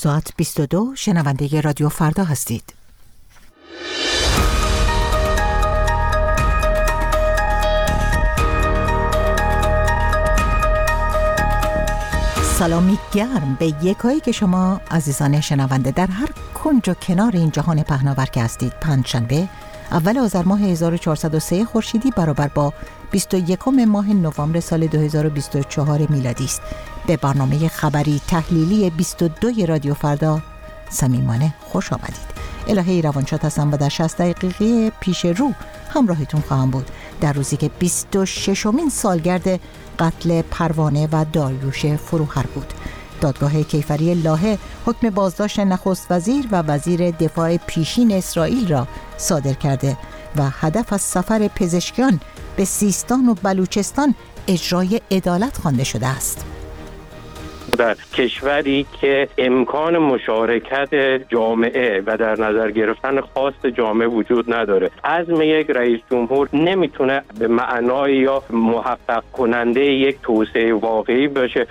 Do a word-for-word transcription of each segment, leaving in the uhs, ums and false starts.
ساعت بیست و دو شنونده رادیو فردا هستید. سلامی گرم به یکایی که شما عزیزان شنونده در هر کنج و کنار این جهان پهناور که هستید. پنجشنبه اول آذر ماه هزار و چهارصد و سه خورشیدی برابر با بیست و یکم ماه نوامبر سال دو هزار و بیست و چهار میلادی است. به برنامه خبری تحلیلی بیست و دو رادیو فردا صمیمانه خوش آمدید. الهی روانشاد هستم و در شصت دقیقه پیش رو همراهتون خواهم بود در روزی که بیست و ششمین سالگرد قتل پروانه و داریوش فروهر بود. دادگاه کیفری لاهه حکم بازداشت نخست وزیر و وزیر دفاع پیشین اسرائیل را صادر کرده و هدف از سفر پزشکیان به سیستان و بلوچستان اجرای عدالت خوانده شده است. در کشوری که امکان مشارکت جامعه و در نظر گرفتن خواست جامعه وجود نداره، عزم یک رئیس جمهور نمیتونه به معنای یا محقق کننده یک توسعه واقعی باشه.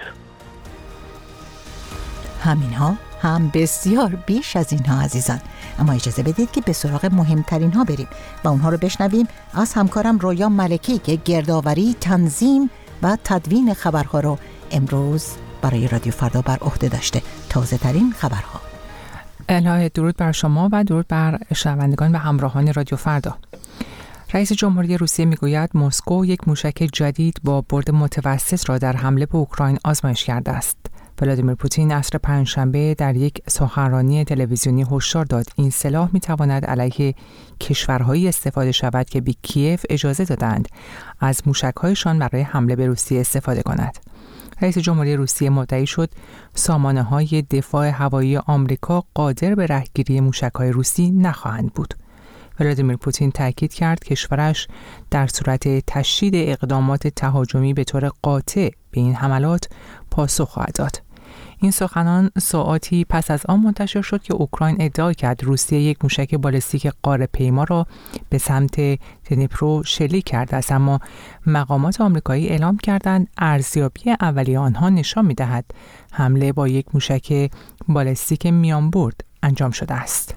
همینها هم بسیار بیش از اینها عزیزان، اما اجازه بدید که به سراغ مهمترین ها بریم و اونها رو بشنویم از همکارم رویا ملکی که گردآوری، تنظیم و تدوین خبرها رو امروز برای رادیو فردا بر عهده داشته. تازه ترین خبرها. الهی درود بر شما و درود بر شنوندگان و همراهان رادیو فردا. رئیس جمهوری روسیه میگوید مسکو یک موشک جدید با برد متوسط را در حمله به اوکراین آزمایش کرده است. ولادیمیر پوتین عصر پنجشنبه در یک سخنرانی تلویزیونی هشدار داد این سلاح میتواند علیه کشورهایی استفاده شود که به کیف اجازه دادند از موشک‌هایشان برای حمله به روسیه استفاده کند. رئیس جمهوری روسیه مدعی شد سامانه‌های دفاع هوایی آمریکا قادر به رهگیری موشک‌های روسی نخواهند بود. ولادیمیر پوتین تاکید کرد کشورش در صورت تشدید اقدامات تهاجمی به طور قاطع به این حملات پاسخ خواهد داد. این سخنان ساعاتی پس از آن منتشر شد که اوکراین ادعا کرد روسیه یک موشک بالستیک قاره پیما را به سمت دنیپرو شلیک کرده است، اما مقامات آمریکایی اعلام کردند ارزیابی اولیه آنها نشان می‌دهد حمله با یک موشک بالستیک میانبرد انجام شده است.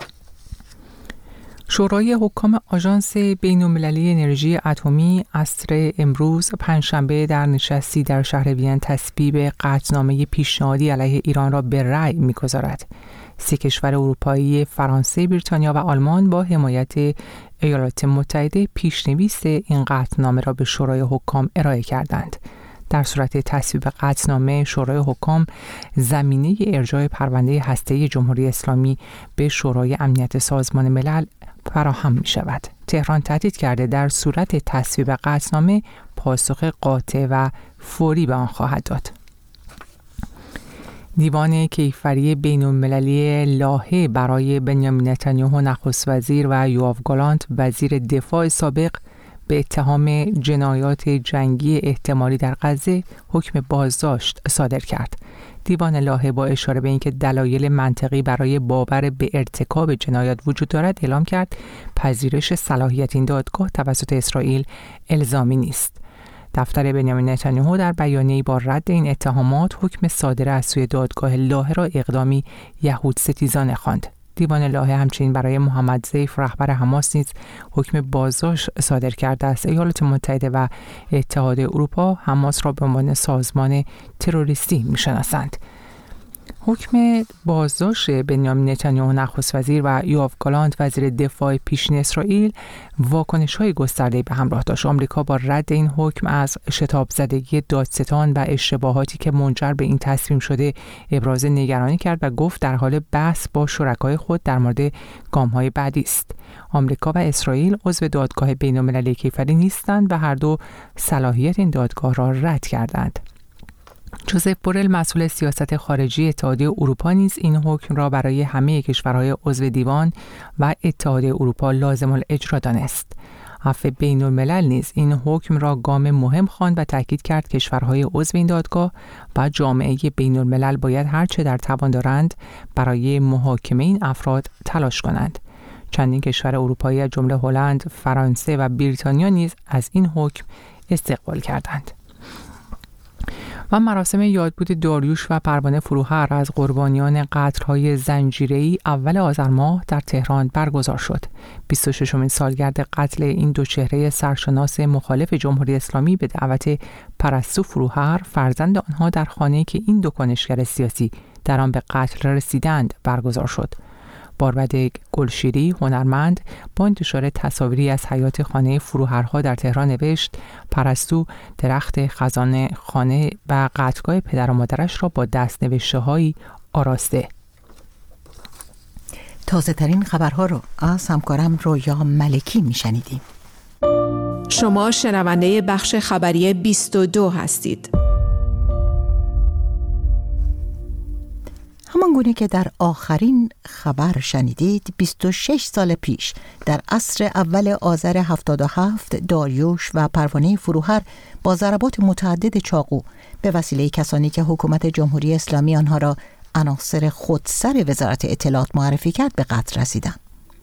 شورای حکام آژانس بین‌المللی انرژی اتمی عصر امروز پنجشنبه در نشستی در شهر وین تصویب قطعنامه پیشنهادی علیه ایران را به رأی می‌گذارد. سه کشور اروپایی فرانسه، بریتانیا و آلمان با حمایت ایالات متحده پیشنویس این قطعنامه را به شورای حکام ارائه کردند. در صورت تصویب قطعنامه، شورای حکام زمینه ارجاع پرونده هسته‌ای جمهوری اسلامی به شورای امنیت سازمان ملل فراهم می شود. تهران تهدید کرده در صورت تصویب قطعنامه پاسخ قاطع و فوری به آن خواهد داد. دیوان کیفری بین‌المللی لاهه برای بنیامین نتانیاهو نخست وزیر و یوآف گالانت وزیر دفاع سابق به اتهام جنایات جنگی احتمالی در غزه حکم بازداشت صادر کرد. دیوان لاهه با اشاره به اینکه دلایل منطقی برای باور به ارتکاب جنایات وجود دارد اعلام کرد پذیرش صلاحیت این دادگاه توسط اسرائیل الزامی نیست. دفتر بنیامین نتانیاهو در بیانیه‌ای با رد این اتهامات حکم صادر از سوی دادگاه لاهه را اقدامی یهود ستیزانه خواند. دیوان لاهه همچنین برای محمد ضیف رهبر حماس نیز حکم بازداشت صادر کرده است. ایالات متحده و اتحاد اروپا حماس را به عنوان سازمان تروریستی می‌شناسند. حکم بازداشت بنیامین نتانیاهو نخست وزیر و یوآف گالانت وزیر دفاع پیشین اسرائیل واکنش‌های گسترده‌ای به همراه داشت. آمریکا با رد این حکم از شتاب زدگی دادستان و اشتباهاتی که منجر به این تصمیم شده ابراز نگرانی کرد و گفت در حال بحث با شرکای خود در مورد گام‌های بعدی است. آمریکا و اسرائیل عضو دادگاه بین‌المللی کیفری نیستند و هر دو صلاحیت این دادگاه را رد کردند. جوزف بورل مسئول سیاست خارجی اتحادیه اروپا نیز این حکم را برای همه کشورهای عضو دیوان و اتحادیه اروپا لازم الاجرا دانست. عفو بین الملل نیز این حکم را گام مهم خواند و تاکید کرد کشورهای عضو این دادگاه و جامعه بین الملل باید هرچه در توان دارند برای محاکمه این افراد تلاش کنند. چندین کشور اروپایی از جمله هلند، فرانسه و بریتانیا نیز از این حکم استقبال کردند. و مراسم یادبود داریوش و پروانه فروهر از قربانیان قتل‌های زنجیره‌ای اول آذر ماه در تهران برگزار شد. بیست و ششمین سالگرد قتل این دو چهره سرشناس مخالف جمهوری اسلامی به دعوت پرستو فروهر، فرزند آنها، در خانه‌ای که این دو کنشگر سیاسی در آن به قتل رسیدند برگزار شد. باربد گلشیری، هنرمند، با انتشار تصاویری از حیات خانه فروهرها در تهران نوشت: پرستو درخت خزانه خانه و قتلگاه پدر و مادرش را با دست نوشته هایی آراسته. تازه ترین خبرها رو از همکارم رویا ملکی میشنیدیم. شما شنونده بخش خبری بیست و دو هستید. همان گونه که در آخرین خبر شنیدید، بیست و شش سال پیش در عصر اول آذر هفتاد و هفت داریوش و پروانه فروهر با ضربات متعدد چاقو به وسیله کسانی که حکومت جمهوری اسلامی آنها را عناصر خودسر وزارت اطلاعات معرفی کرد به قتل رسیدند.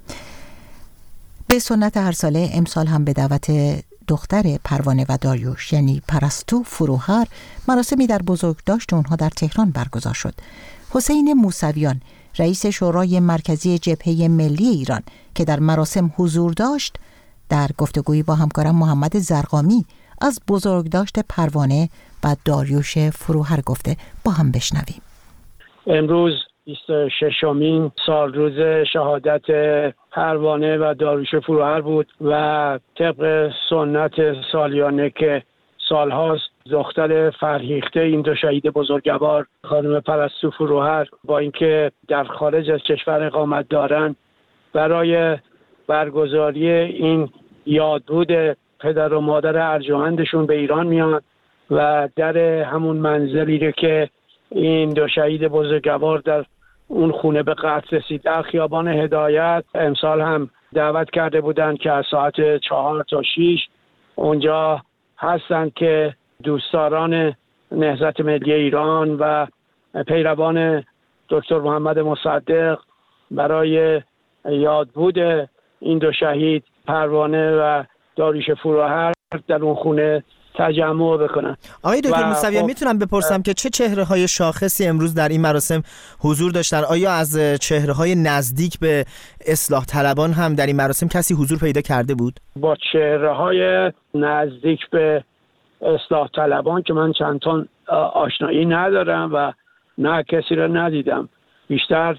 به سنت هر ساله امسال هم به دعوت دختر پروانه و داریوش یعنی پرستو فروهر مراسمی در بزرگداشت اونها در تهران برگزار شد. حسین موسویان، رئیس شورای مرکزی جبهه ملی ایران که در مراسم حضور داشت، در گفتگویی با همکارم محمد زرقامی از بزرگداشت پروانه و داریوش فروهر گفته. با هم بشنویم. امروز بیست و ششمین سال روز شهادت پروانه و داریوش فروهر بود و طبق سنت سالیانه که سالهاست دختر فرهیخته این دو شهید بزرگوار خانم پرستو فروهر با اینکه در خارج از کشور اقامت دارند برای برگزاری این یادبود پدر و مادر ارجمندشون به ایران میان و در همون منزلی رو که این دو شهید بزرگوار در اون خونه به قتل رسید در خیابان هدایت امسال هم دعوت کرده بودند که از ساعت چهار تا شیش اونجا هستند که دوستداران نهضت ملی ایران و پیروان دکتر محمد مصدق برای یادبود این دو شهید پروانه و داریوش فروهر در اون خونه تجمع بکنن. آقای دکتر موسویان خب میتونم بپرسم که چه چهره‌های شاخصی امروز در این مراسم حضور داشتن؟ آیا از چهره‌های نزدیک به اصلاح طلبان هم در این مراسم کسی حضور پیدا کرده بود؟ با چهره‌های نزدیک به اصلاح طلبان که من چند تا آشنایی ندارم و نه کسی را ندیدم، بیشتر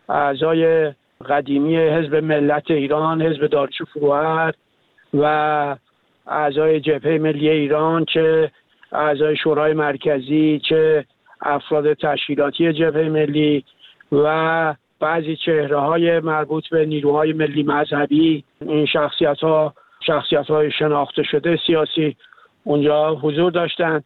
اعضای قدیمی حزب ملت ایران، حزب داریوش فروهر و اعضای جبهه ملی ایران، چه اعضای شورای مرکزی، چه افراد تشکیلاتی جبهه ملی و بعضی چهره‌های مربوط به نیروهای ملی مذهبی، این شخصیت‌ها شخصیت‌های شناخته شده سیاسی اونجا حضور داشتند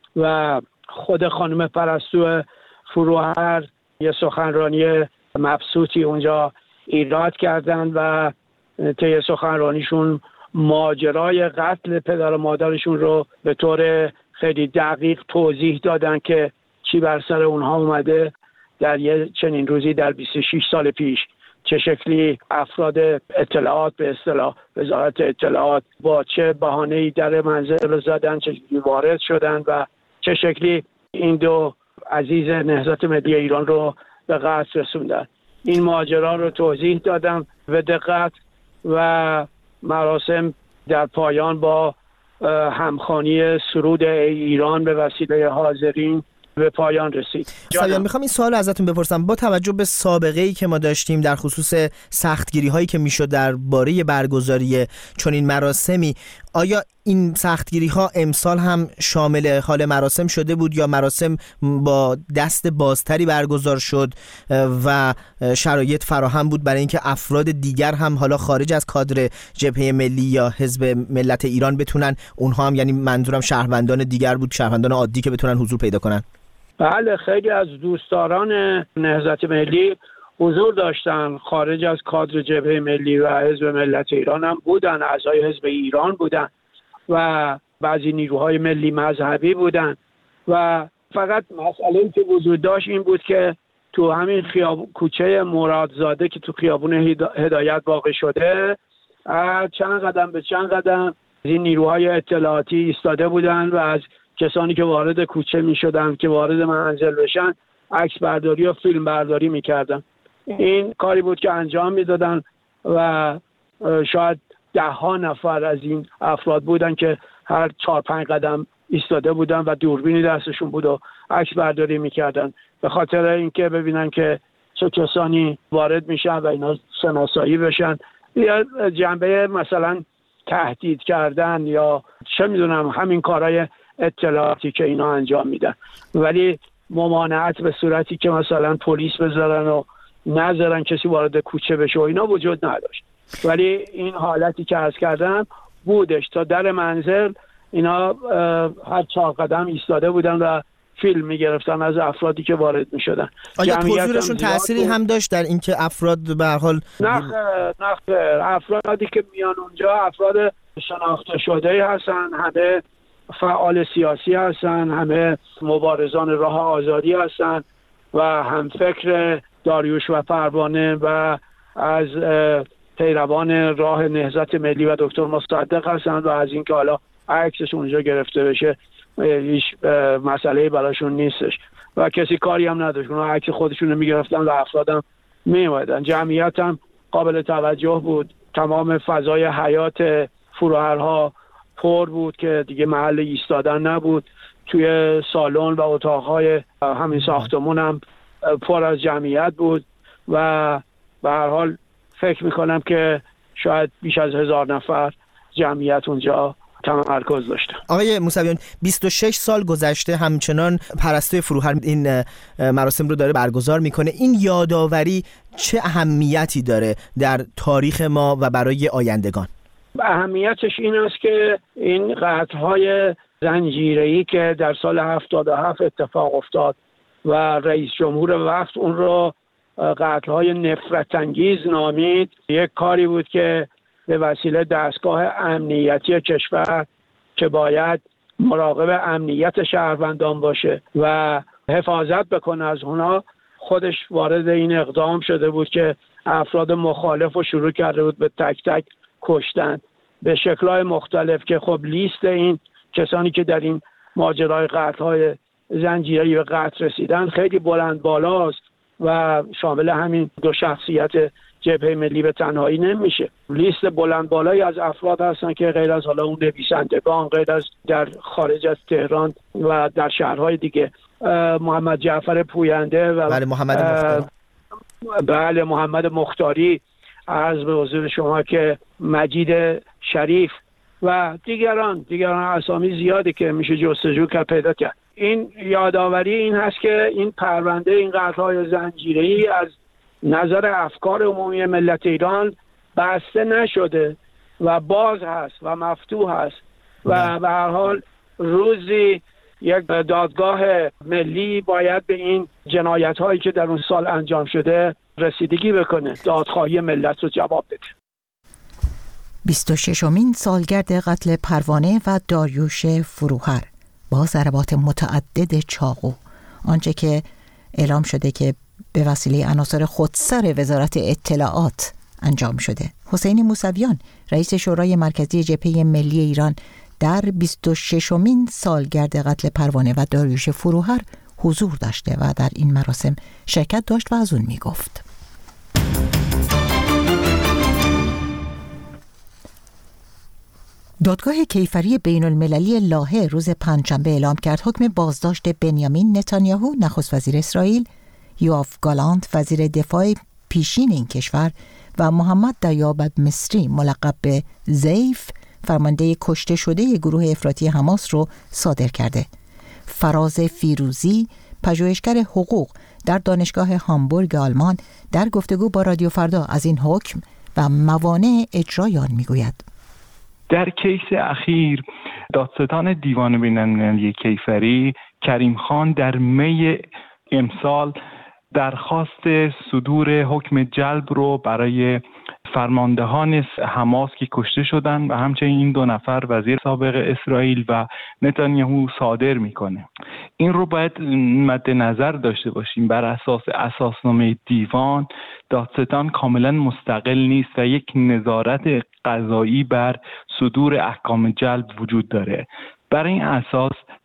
و خود خانم پرستو فروهر یه سخنرانی مبسوطی اونجا ایراد کردند و طی سخنرانیشون ماجرای قتل پدر و مادرشون رو به طور خیلی دقیق توضیح دادن که چی بر سر اونها اومده در یه چنین روزی در بیست و شش سال پیش، چه شکلی افراد اطلاعات به اصطلاح وزارت اطلاعات با چه بهانه‌ای در منزل زدن، چه شکلی وارد شدن و چه شکلی این دو عزیز نهضت ملی ایران رو به قتل رسوندن. این ماجرا رو توضیح دادم به دقت و مراسم در پایان با همخوانی سرود ایران به وسیله حاضرین به پایان رسید. سایان میخوام این سوال ازتون بپرسم، با توجه به سابقه‌ای که ما داشتیم در خصوص سختگیری هایی که میشد درباره برگزاری چنین مراسمی، آیا این سختگیری ها امسال هم شامل حال مراسم شده بود یا مراسم با دست بازتری برگزار شد و شرایط فراهم بود برای اینکه افراد دیگر هم حالا خارج از کادر جبهه ملی یا حزب ملت ایران بتونن، اونها هم یعنی منظورم شهروندان دیگر بود، شهروندان عادی که بتونن حضور پیدا کنن؟ بله، خیلی از دوستداران نهضت ملی حضور داشتن، خارج از کادر جبهه ملی و حزب ملت ایران هم بودن، اعضای حزب ایران بودن و بعضی نیروهای ملی مذهبی بودن و فقط مسئله که وجود داشت این بود که تو همین خیابون کوچه مرادزاده که تو خیابون هدایت واقع شده، چند قدم به چند قدم این نیروهای اطلاعاتی ایستاده بودن و از کسانی که وارد کوچه می شدن که وارد منزل بشن عکس برداری و فیلم برداری می کردن. این کاری بود که انجام می دادن و شاید ده ها نفر از این افراد بودن که هر چهار پنج قدم ایستاده بودن و دوربینی دستشون بود و عکس برداری میکردن به خاطر اینکه ببینن که چه کسانی وارد میشن و اینا شناسایی بشن، یا جنبه مثلا تهدید کردن یا چه میدونم همین کارهای اطلاعاتی که اینا انجام میدن. ولی ممانعت به صورتی که مثلا پلیس بذارن و نذارن کسی وارد کوچه بشه و اینا وجود نداشت. ولی این حالتی که عرض کردم بودش. تا در منزل اینا هر چهار قدم ایستاده بودن و فیلم میگرفتن از افرادی که وارد میشدن. آیا حضورشون تأثیری هم داشت در اینکه افراد به هر حال نه نه افرادی که میان اونجا افراد شناخته شده هستن، همه فعال سیاسی هستن، همه مبارزان راه آزادی هستن و هم فکر داریوش و پروانه و از پیروان راه نهضت ملی و دکتر مصدق هستند و از اینکه حالا عکسش اونجا گرفته بشه هیچ مسئله براشون نیستش و کسی کاری هم نداشت. اونا عکس خودشون رو میگرفتن و افرادم میومدن. جمعیت هم قابل توجه بود. تمام فضای حیات فروهرها پر بود که دیگه محل ایستادن نبود. توی سالن و اتاقهای همین ساختمون هم پر از جمعیت بود و به هر حال فکر میکنم که شاید بیش از هزار نفر جمعیت اونجا تمرکز داشته. آقای موسویان، بیست و شش سال گذشته همچنان پرستوی فروهر این مراسم رو داره برگزار میکنه. این یادآوری چه اهمیتی داره در تاریخ ما و برای آیندگان؟ اهمیتش این است که این قتل‌های زنجیره‌ای که در سال هفتاد و هفت اتفاق افتاد و رئیس جمهور وقت اون رو قتل‌های نفرت انگیز نامید، یک کاری بود که به وسیله دستگاه امنیتی کشور که باید مراقب امنیت شهروندان باشه و حفاظت بکنه از اونا، خودش وارد این اقدام شده بود که افراد مخالف رو شروع کرده بود به تک تک کشتن به شکل‌های مختلف که خب لیست این کسانی که در این ماجرای قتل‌های زنجیره‌ای به قتل رسیدن خیلی بلند بالاست و شامل همین دو شخصیت جبهه ملی به تنهایی نمیشه. لیست بلند بالایی از افراد هستن که غیر از حالا اون نویسندگان، غیر از در خارج از تهران و در شهرهای دیگه، محمد جعفر پوینده و بله محمد مختاری بله محمد مختاری، عرض به حضور شما که مجید شریف و دیگران دیگران اسامی زیادی که میشه جستجو کرد پیدا کرد. این یادآوری این هست که این پرونده این قتل‌های زنجیره‌ای از نظر افکار عمومی ملت ایران بسته نشده و باز هست و مفتوح هست و به هر حال روزی یک دادگاه ملی باید به این جنایت‌هایی که در اون سال انجام شده رسیدگی بکنه، دادخواهی ملت رو جواب بده. بیست و ششمین سالگرد قتل پروانه و داریوش فروهر با ضربات متعدد چاقو، آنچه که اعلام شده که به وسیله عناصر خودسر وزارت اطلاعات انجام شده. حسین موسویان، رئیس شورای مرکزی جبهه ملی ایران، در بیست و ششمین سالگرد قتل پروانه و داریوش فروهر حضور داشته و در این مراسم شرکت داشت و از اون می گفت. دادگاه کیفری بین المللی لاهه روز پنجشنبه اعلام کرد حکم بازداشت بنیامین نتانیاهو نخست وزیر اسرائیل، یوآف گالانت وزیر دفاع پیشین این کشور و محمد دیاب مصری ملقب به زیف فرمانده کشته شده گروه افراطی حماس رو صادر کرده. فراز فیروزی، پژوهشگر حقوق در دانشگاه هامبورگ آلمان، در گفتگو با رادیو فردا از این حکم و موانع اجرای آن میگوید. در کیس اخیر دادستان دیوان بین‌المللی کیفری کریم خان در می امسال درخواست صدور حکم جلب رو برای فرماندهان حماس که کشته شدن و همچنین این دو نفر وزیر سابق اسرائیل و نتانیاهو صادر میکنه. این رو باید مد نظر داشته باشیم. بر اساس اساسنامه دیوان دادستان کاملا مستقل نیست و یک نظارت قضایی بر صدور احکام جلب وجود داره. برای این اساس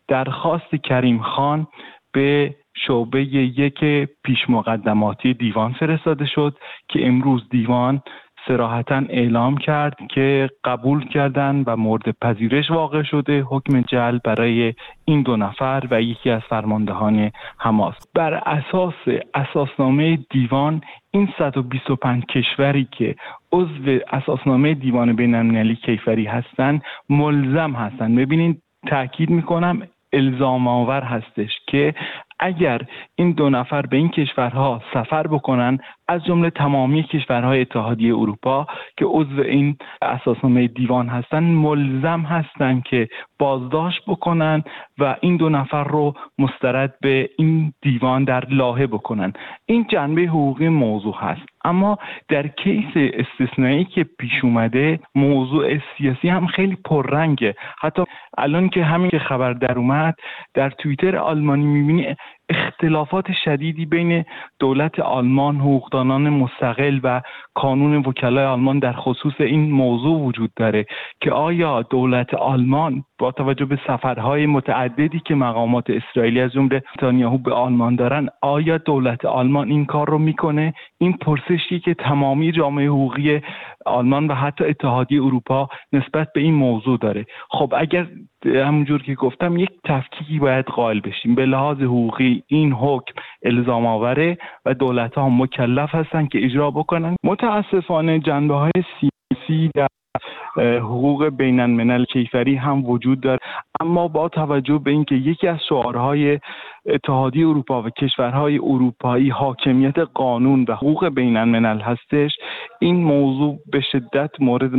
درخواست کریم خان به شعبه یک پیش مقدماتی دیوان فرستاده شد که امروز دیوان صراحتاً اعلام کرد که قبول کردن و مورد پذیرش واقع شده حکم جلب برای این دو نفر و یکی از فرماندهان حماس. بر اساس اساسنامه دیوان این صد و بیست و پنج کشوری که عضو اساسنامه دیوان بین‌المللی کیفری هستند ملزم هستند. ببینید تأکید میکنم الزام آور هستش که اگر این دو نفر به این کشورها سفر بکنن، از جمله تمامی کشورهای اتحادیه اروپا که عضو این اساسنامه دیوان هستن، ملزم هستن که بازداشت بکنن و این دو نفر رو مسترد به این دیوان در لاهه بکنن. این جنبه حقوقی موضوع هست. اما در کیس استثنایی که پیش اومده، موضوع سیاسی هم خیلی پررنگه. حتی الان که همین که خبر در اومد، در توییتر آلمانی میبینی اختلافات شدیدی بین دولت آلمان، حقوقدانان مستقل و کانون وکلای آلمان در خصوص این موضوع وجود داره که آیا دولت آلمان با توجه به سفرهای متعددی که مقامات اسرائیلی از جمله نتانیاهو به آلمان دارن، آیا دولت آلمان این کار رو میکنه؟ این پرسشی که تمامی جامعه حقوقی آلمان و حتی اتحادیه اروپا نسبت به این موضوع داره. خب اگر همونجور که گفتم یک تفکیکی باید قائل بشیم. به لحاظ حقوقی این حکم الزام آوره و دولت‌ها مکلف هستن که اجرا بکنن. متاسفانه جنبه‌های سیاسی در حقوق بین الملل کیفری هم وجود داره، اما با توجه به اینکه یکی از شعارهای اتحادیه اروپا و کشورهای اروپایی حاکمیت قانون و حقوق بین الملل هستش، این موضوع به شدت مورد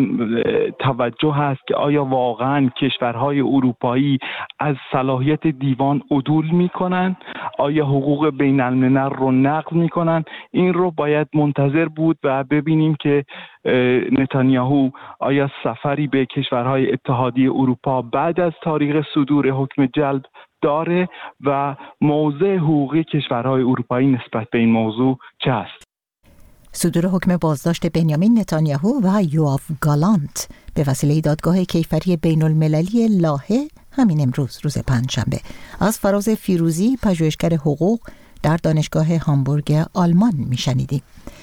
توجه هست که آیا واقعا کشورهای اروپایی از صلاحیت دیوان عدول میکنن؟ آیا حقوق بین الملل رو نقض میکنن؟ این رو باید منتظر بود و ببینیم که نتانیاهو آیا سفری به کشورهای اتحادیه اروپا بعد از تاریخ صدور حکم جلب داره و موضع حقوقی کشورهای اروپایی نسبت به این موضوع چه است؟ صدور حکم بازداشت بنیامین نتانیاهو و یوآف گالانت به وسیله دادگاه کیفری بین المللی لاهه همین امروز روز پنجشنبه از فراز فیروزی، پژوهشگر حقوق در دانشگاه هامبورگ آلمان میشنیدیم.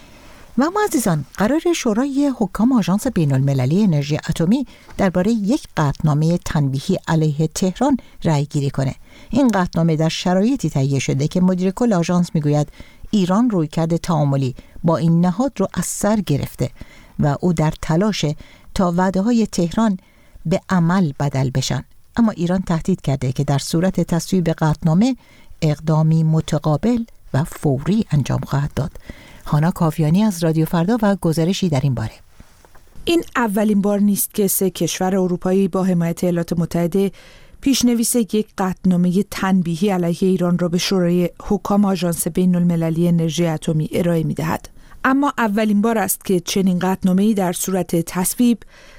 و اما عزیزان، قرار شورای حکام آژانس بین المللی انرژی اتمی درباره یک قطعنامه تنبیهی علیه تهران رأی گیری کنه. این قطعنامه در شرایطی تهیه شده که مدیر کل آژانس میگوید ایران رویکرد تعاملی با این نهاد رو از سر گرفته و او در تلاش تا وعده‌های تهران به عمل بدل بشن. اما ایران تهدید کرده که در صورت تصویب قطعنامه اقدامی متقابل و فوری انجام خواهد داد. هانا کاویانی از رادیو فردا و گزارشی در این باره. این اولین بار نیست که سه کشور اروپایی با حمایت ایالات متحده پیشنویس یک قطعنامه تنبیهی علیه ایران را به شورای حکام آژانس بین المللی انرژی اتمی ارائه می‌دهد. اما اولین بار است که چنین قطعنامه‌ای در صورت تصویب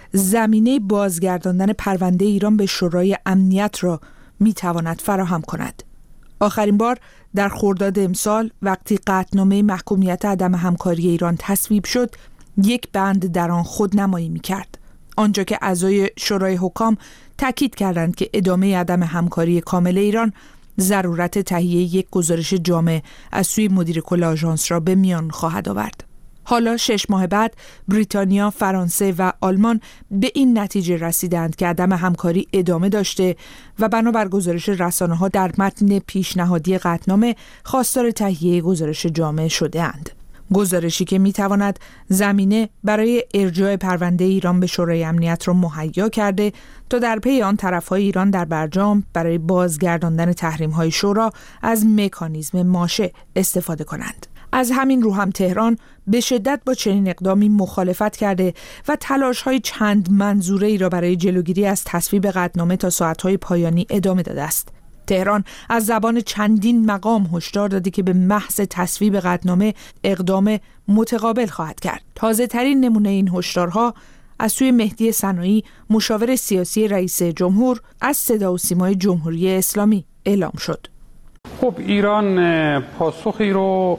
زمینه بازگرداندن پرونده ایران به شورای امنیت را می‌تواند فراهم کند. آخرین بار در خرداد امسال وقتی قطعنامه محکومیت عدم همکاری ایران تصویب شد، یک بند در آن خودنمایی می‌کرد، آنجا که اعضای شورای حکام تاکید کردند که ادامه عدم همکاری کامل ایران ضرورت تهیه یک گزارش جامع از سوی مدیر کل آژانس را به میان خواهد آورد. حالا شش ماه بعد بریتانیا، فرانسه و آلمان به این نتیجه رسیدند که عدم همکاری ادامه داشته و بنابر گزارش رسانه‌ها در متن پیشنهادی قطعنامه خواستار تهیه گزارش جامع شده اند. گزارشی که میتواند زمینه برای ارجاع پرونده ایران به شورای امنیت را مهیا کرده تا در پی آن طرف‌های ایران در برجام برای بازگرداندن تحریم‌های شورا از مکانیزم ماشه استفاده کنند. از همین رو هم تهران به شدت با چنین اقدامی مخالفت کرده و تلاش‌های چند منظوره‌ای را برای جلوگیری از تصویب قطعنامه تا ساعت‌های پایانی ادامه داده است. تهران از زبان چندین مقام هشدار داده که به محض تصویب قطعنامه اقدام متقابل خواهد کرد. تازه‌ترین نمونه این هشدارها از سوی مهدی صناعی، مشاور سیاسی رئیس جمهور، از صدا و سیمای جمهوری اسلامی اعلام شد. خب ایران پاسخی رو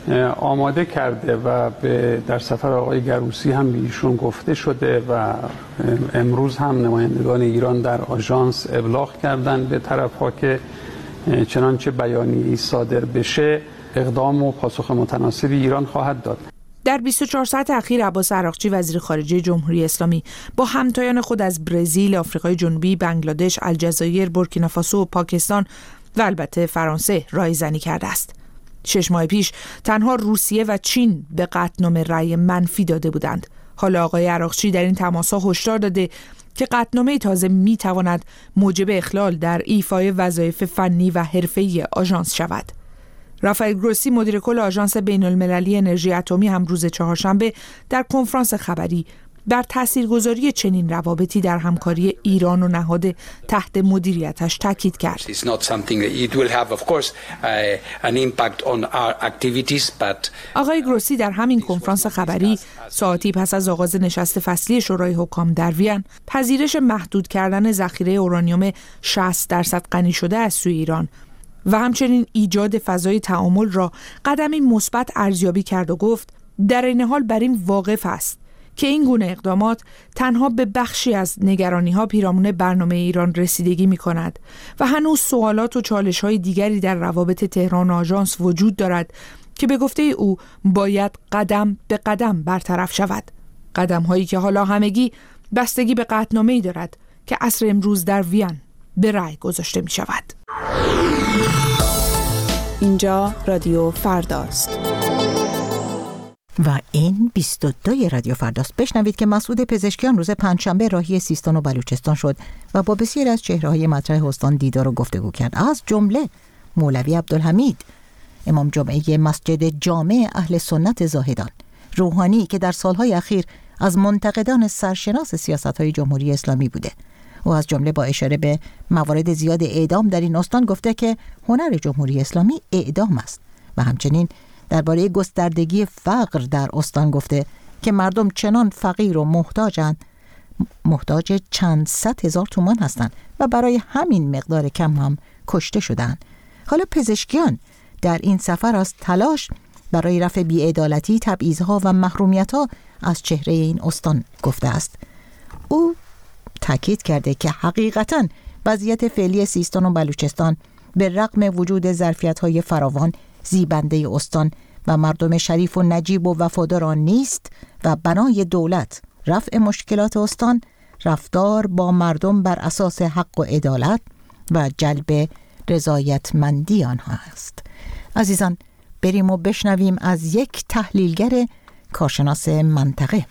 آماده کرده و به در سفر آقای گروسی هم به ایشون گفته شده و امروز هم نمایندگان ایران در آژانس ابلاغ کردن به طرف‌ها که چنانچه بیانیه‌ای صادر بشه اقدام و پاسخ متناسبی ایران خواهد داد. در بیست و چهار ساعت اخیر عباس عراقچی وزیر خارجه جمهوری اسلامی با همتایان خود از برزیل، آفریقای جنوبی، بنگلادش، الجزایر، بورکینافاسو و پاکستان و البته فرانسه رایزنی کرده است. شش ماه پیش تنها روسیه و چین به قطعنامه رأی منفی داده بودند. حالا آقای عراقچی در این تماس‌ها هشدار داده که قطعنامه تازه می‌تواند موجب اخلال در ایفای وظایف فنی و حرفه‌ای آژانس شود. رافائل گروسی مدیر کل آژانس بین‌المللی انرژی اتمی هم روز چهارشنبه در کنفرانس خبری بر تاثیرگذاری چنین روابطی در همکاری ایران و نهاد تحت مدیریتش تاکید کرد. آقای گروسی در همین کنفرانس خبری ساعتی پس از آغاز نشست فصلی شورای حکام در وین پذیرش محدود کردن ذخیره اورانیوم شصت درصد غنی شده از سوی ایران و همچنین ایجاد فضای تعامل را قدمی مثبت ارزیابی کرد و گفت در این حال بر این واقف است که این گونه اقدامات تنها به بخشی از نگرانی‌ها پیرامون برنامه ایران رسیدگی می‌کند و هنوز سوالات و چالش‌های دیگری در روابط تهران و آژانس وجود دارد که به گفته او باید قدم به قدم برطرف شود. قدم‌هایی که حالا همگی بستگی به قطعنامه‌ای دارد که عصر امروز در وین به رأی گذاشته می‌شود. اینجا رادیو فرداست. و این بیست و دو رادیو فرداست. بشنوید که مسعود پزشکیان روز پنجشنبه راهی سیستان و بلوچستان شد و با بسیاری از چهره‌های مطرح استان دیدار و گفتگو کرد، از جمله مولوی عبدالحمید، امام جمعه مسجد جامع اهل سنت زاهدان، روحانی که در سالهای اخیر از منتقدان سرشناس سیاست‌های جمهوری اسلامی بوده و از جمله با اشاره به موارد زیاد اعدام در این استان گفته که هنر جمهوری اسلامی اعدام است و همچنین درباره گستردگی فقر در استان گفته که مردم چنان فقیر و محتاجند، محتاج چند صد هزار تومان هستند و برای همین مقدار کم هم کشته شدند. حالا پزشکیان در این سفر از تلاش برای رفع بی‌عدالتی، تبعیض‌ها و محرومیت‌ها از چهره این استان گفته است. او تاکید کرده که حقیقتاً وضعیت فعلی سیستان و بلوچستان به رغم وجود ظرفیت‌های فراوان زیبنده استان و مردم شریف و نجیب و وفادار آن نیست و بنای دولت رفع مشکلات استان رفتار با مردم بر اساس حق و عدالت و جلب رضایتمندی آنها است. عزیزان، بریم و بشنویم از یک تحلیلگر کارشناس منطقه.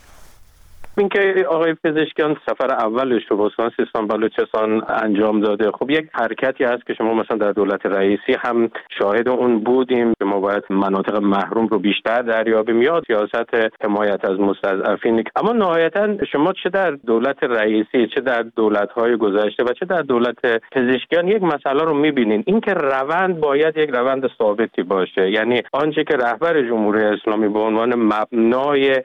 این که آقای پزشکیان سفر اولش رو به استان سیستان بلوچستان انجام داده، خب یک حرکتی هست که شما مثلا در دولت رئیسی هم شاهد اون بودیم که ما باید مناطق محروم رو بیشتر دریابیم یا سیاست حمایت از مستضعفین. اما نهایتا شما چه در دولت رئیسی، چه در دولت‌های گذشته و چه در دولت پزشکیان یک مسئله رو می‌بینین، این که روند باید یک روند ثابتی باشه. یعنی آنچه که رهبر جمهوری اسلامی به عنوان مبنای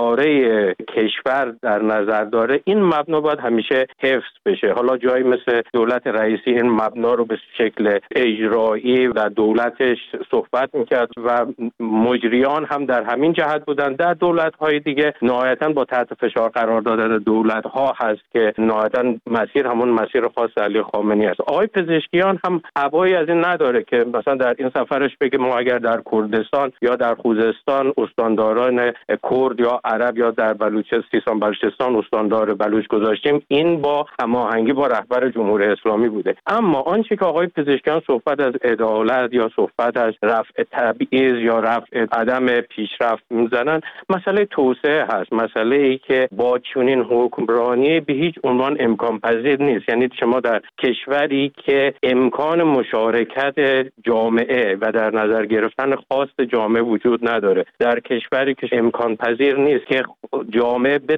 اداره کشور در نظر داره، این مبنا باید همیشه حفظ بشه. حالا جایی مثل دولت رئیسی این مبنا رو به شکل اجرایی و دولتش صحبت میکرد و مجریان هم در همین جهت بودن. در دولت‌های دیگه نهایتاً با تحت فشار قرار دادن دولت‌ها هست که نهایتاً مسیر همون مسیر خاص علی خامنه‌ای است. آقای پزشکیان هم ابایی از این نداره که مثلا در این سفرش بگه ما اگر در کردستان یا در خوزستان استانداران کرد یا عرب یا در بلوچستان بلوچستان استاندار بلوچ گذاشتیم، این با هماهنگی با رهبر جمهوری اسلامی بوده. اما آنچه که آقای پزشکیان صحبت از عدالت یا صحبت از رفع تبعیض یا رفع عدم پیشرفت میزنن، مسئله توسعه هست، مسئله ای که با چنین حکمرانی به هیچ عنوان امکان پذیر نیست. یعنی شما در کشوری که امکان مشارکت جامعه و در نظر گرفتن خواست جامعه وجود نداره، در کشوری که امکان پذیر نیست که جامعه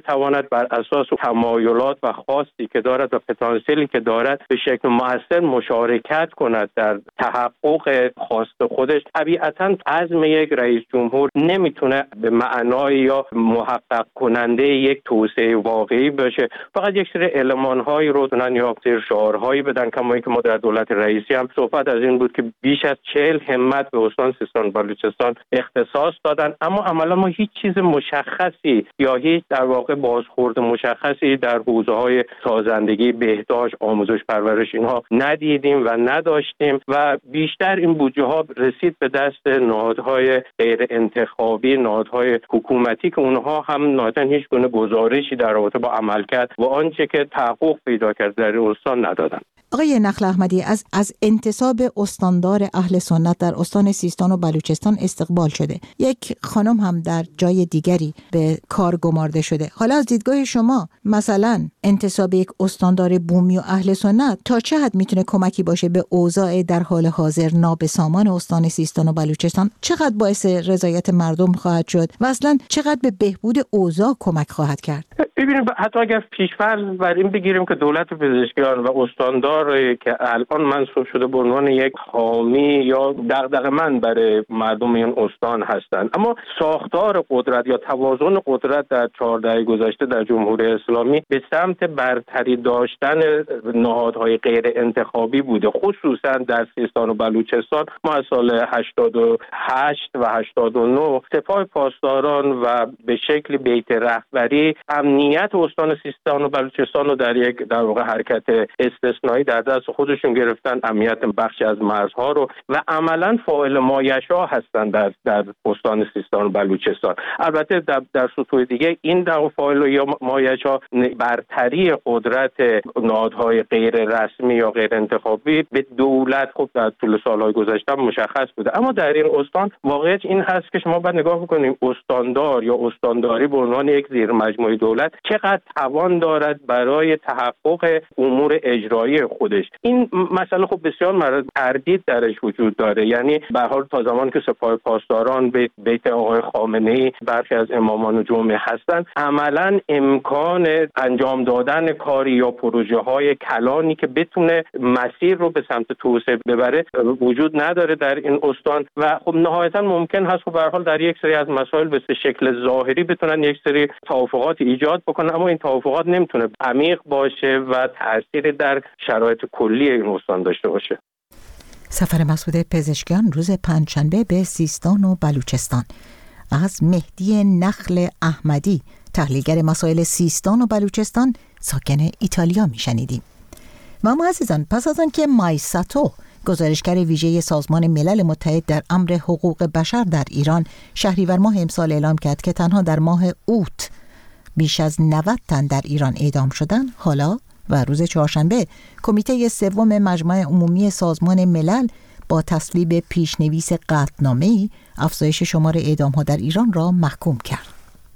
بتواند بر اساس تمایلات و خواستی که دارد و پتانسیلی که دارد به شکل مؤثر مشارکت کند در تحقق خواست خودش، طبیعتاً عزم یک رئیس جمهور نمیتونه به معنای یا محقق کننده یک توسعه واقعی باشه. فقط یک سری المان‌هایی رو دونن یا زیر شعارهایی بدن، کما اینکه ما در دولت رئیسی هم صحبت از این بود که بیش از چهل همت به استان سیستان و بلوچستان اختصاص دادن، اما عملا ما هیچ چیز مشخصی یا هیچ در واقع بازخورد مشخصی در حوزه‌های سازندگی، بهداشت، آموزش، پرورش اینها ندیدیم و نداشتیم و بیشتر این بودجه ها رسید به دست نهادهای غیر انتخابی، نهادهای حکومتی که اونها هم نهایتاً هیچ گونه گزارشی در رابطه با عملکرد و آنچه که تحقق پیدا کرد در استان ندادن. آقای نخل احمدی، از از انتصاب استاندار اهل سنت در استان سیستان و بلوچستان استقبال شده. یک خانم هم در جای دیگری به کار گمارده شده. حالا از دیدگاه شما مثلا انتصاب یک استاندار بومی و اهل سنت تا چه حد میتونه کمکی باشه به اوضاع در حال حاضر نابسامان استان سیستان و بلوچستان؟ چقدر باعث رضایت مردم خواهد شد و اصلا چقدر به بهبود اوضاع کمک خواهد کرد؟ ببینید، حتی اگر پیش‌فرض بر این بگیریم که دولت پزشکیان و استاندار که الان منصوب شده به عنوان یک حامی یا دغدغه‌مند برای مردم این استان هستند، اما ساختار قدرت یا توازن قدرت در چهار دهه گذشته در جمهوری اسلامی به سمت برتری داشتن نهادهای غیر انتخابی بوده. خصوصا در سیستان و بلوچستان ما از سال هشتاد و هشت و هشتاد و نه سپاه پاسداران و به شکل بیت رهبری امنیت استان سیستان و بلوچستان رو در یک در واقع حرکت استثنایی در دست خودشون گرفتن، امنیت بخشی از مرزها رو، و عملا فاعل مایشا هستن در در استان سیستان و بلوچستان. البته در در سطوح دیگه این در فاعل یا مایشا برتری قدرت نهادهای غیر رسمی یا غیر انتخابی به دولت خب در طول سالهای گذشته مشخص بوده، اما در این استان واقعیت این هست که شما باید نگاه بکنید استاندار یا استانداری به عنوان یک زیر مجموعه دولت چقدر توان دارد برای تحقق امور اجرایی خودش. این مسئله خب بسیار مورد تردید درش وجود داره. یعنی به هر حال تا زمانی که سپاه پاسداران به بیت آقای خامنه‌ای برخی از امامان جمعه هستند، عملا امکان انجام دادن کاری یا پروژه های کلانی که بتونه مسیر رو به سمت توسعه ببره وجود نداره در این استان و خب نهایتا ممکن هست به هر حال در یک سری از مسائل به شکل ظاهری بتونن یک سری توافقات ایجاد بکنن، اما این توافقات نمیتونه عمیق باشه و تأثیر در شرایط کلی این استان داشته باشه. سفر مسعود پزشکیان روز پنجشنبه به سیستان و بلوچستان. از مهدی نخل احمدی، تحلیلگر مسائل سیستان و بلوچستان ساکن ایتالیا میشنیدیم. و اما عزیزان، پس از آنکه مایساتو گزارشگر ویژه سازمان ملل متحد در امر حقوق بشر در ایران شهریور ماه امسال اعلام کرد که تنها در ماه اوت بیش از نود تن در ایران اعدام شدند، حالا و روز چهارشنبه کمیته سوم مجمع عمومی سازمان ملل با تصویب پیشنویس قطعنامه‌ای افزایش شمار اعدام‌ها در ایران را محکوم کرد.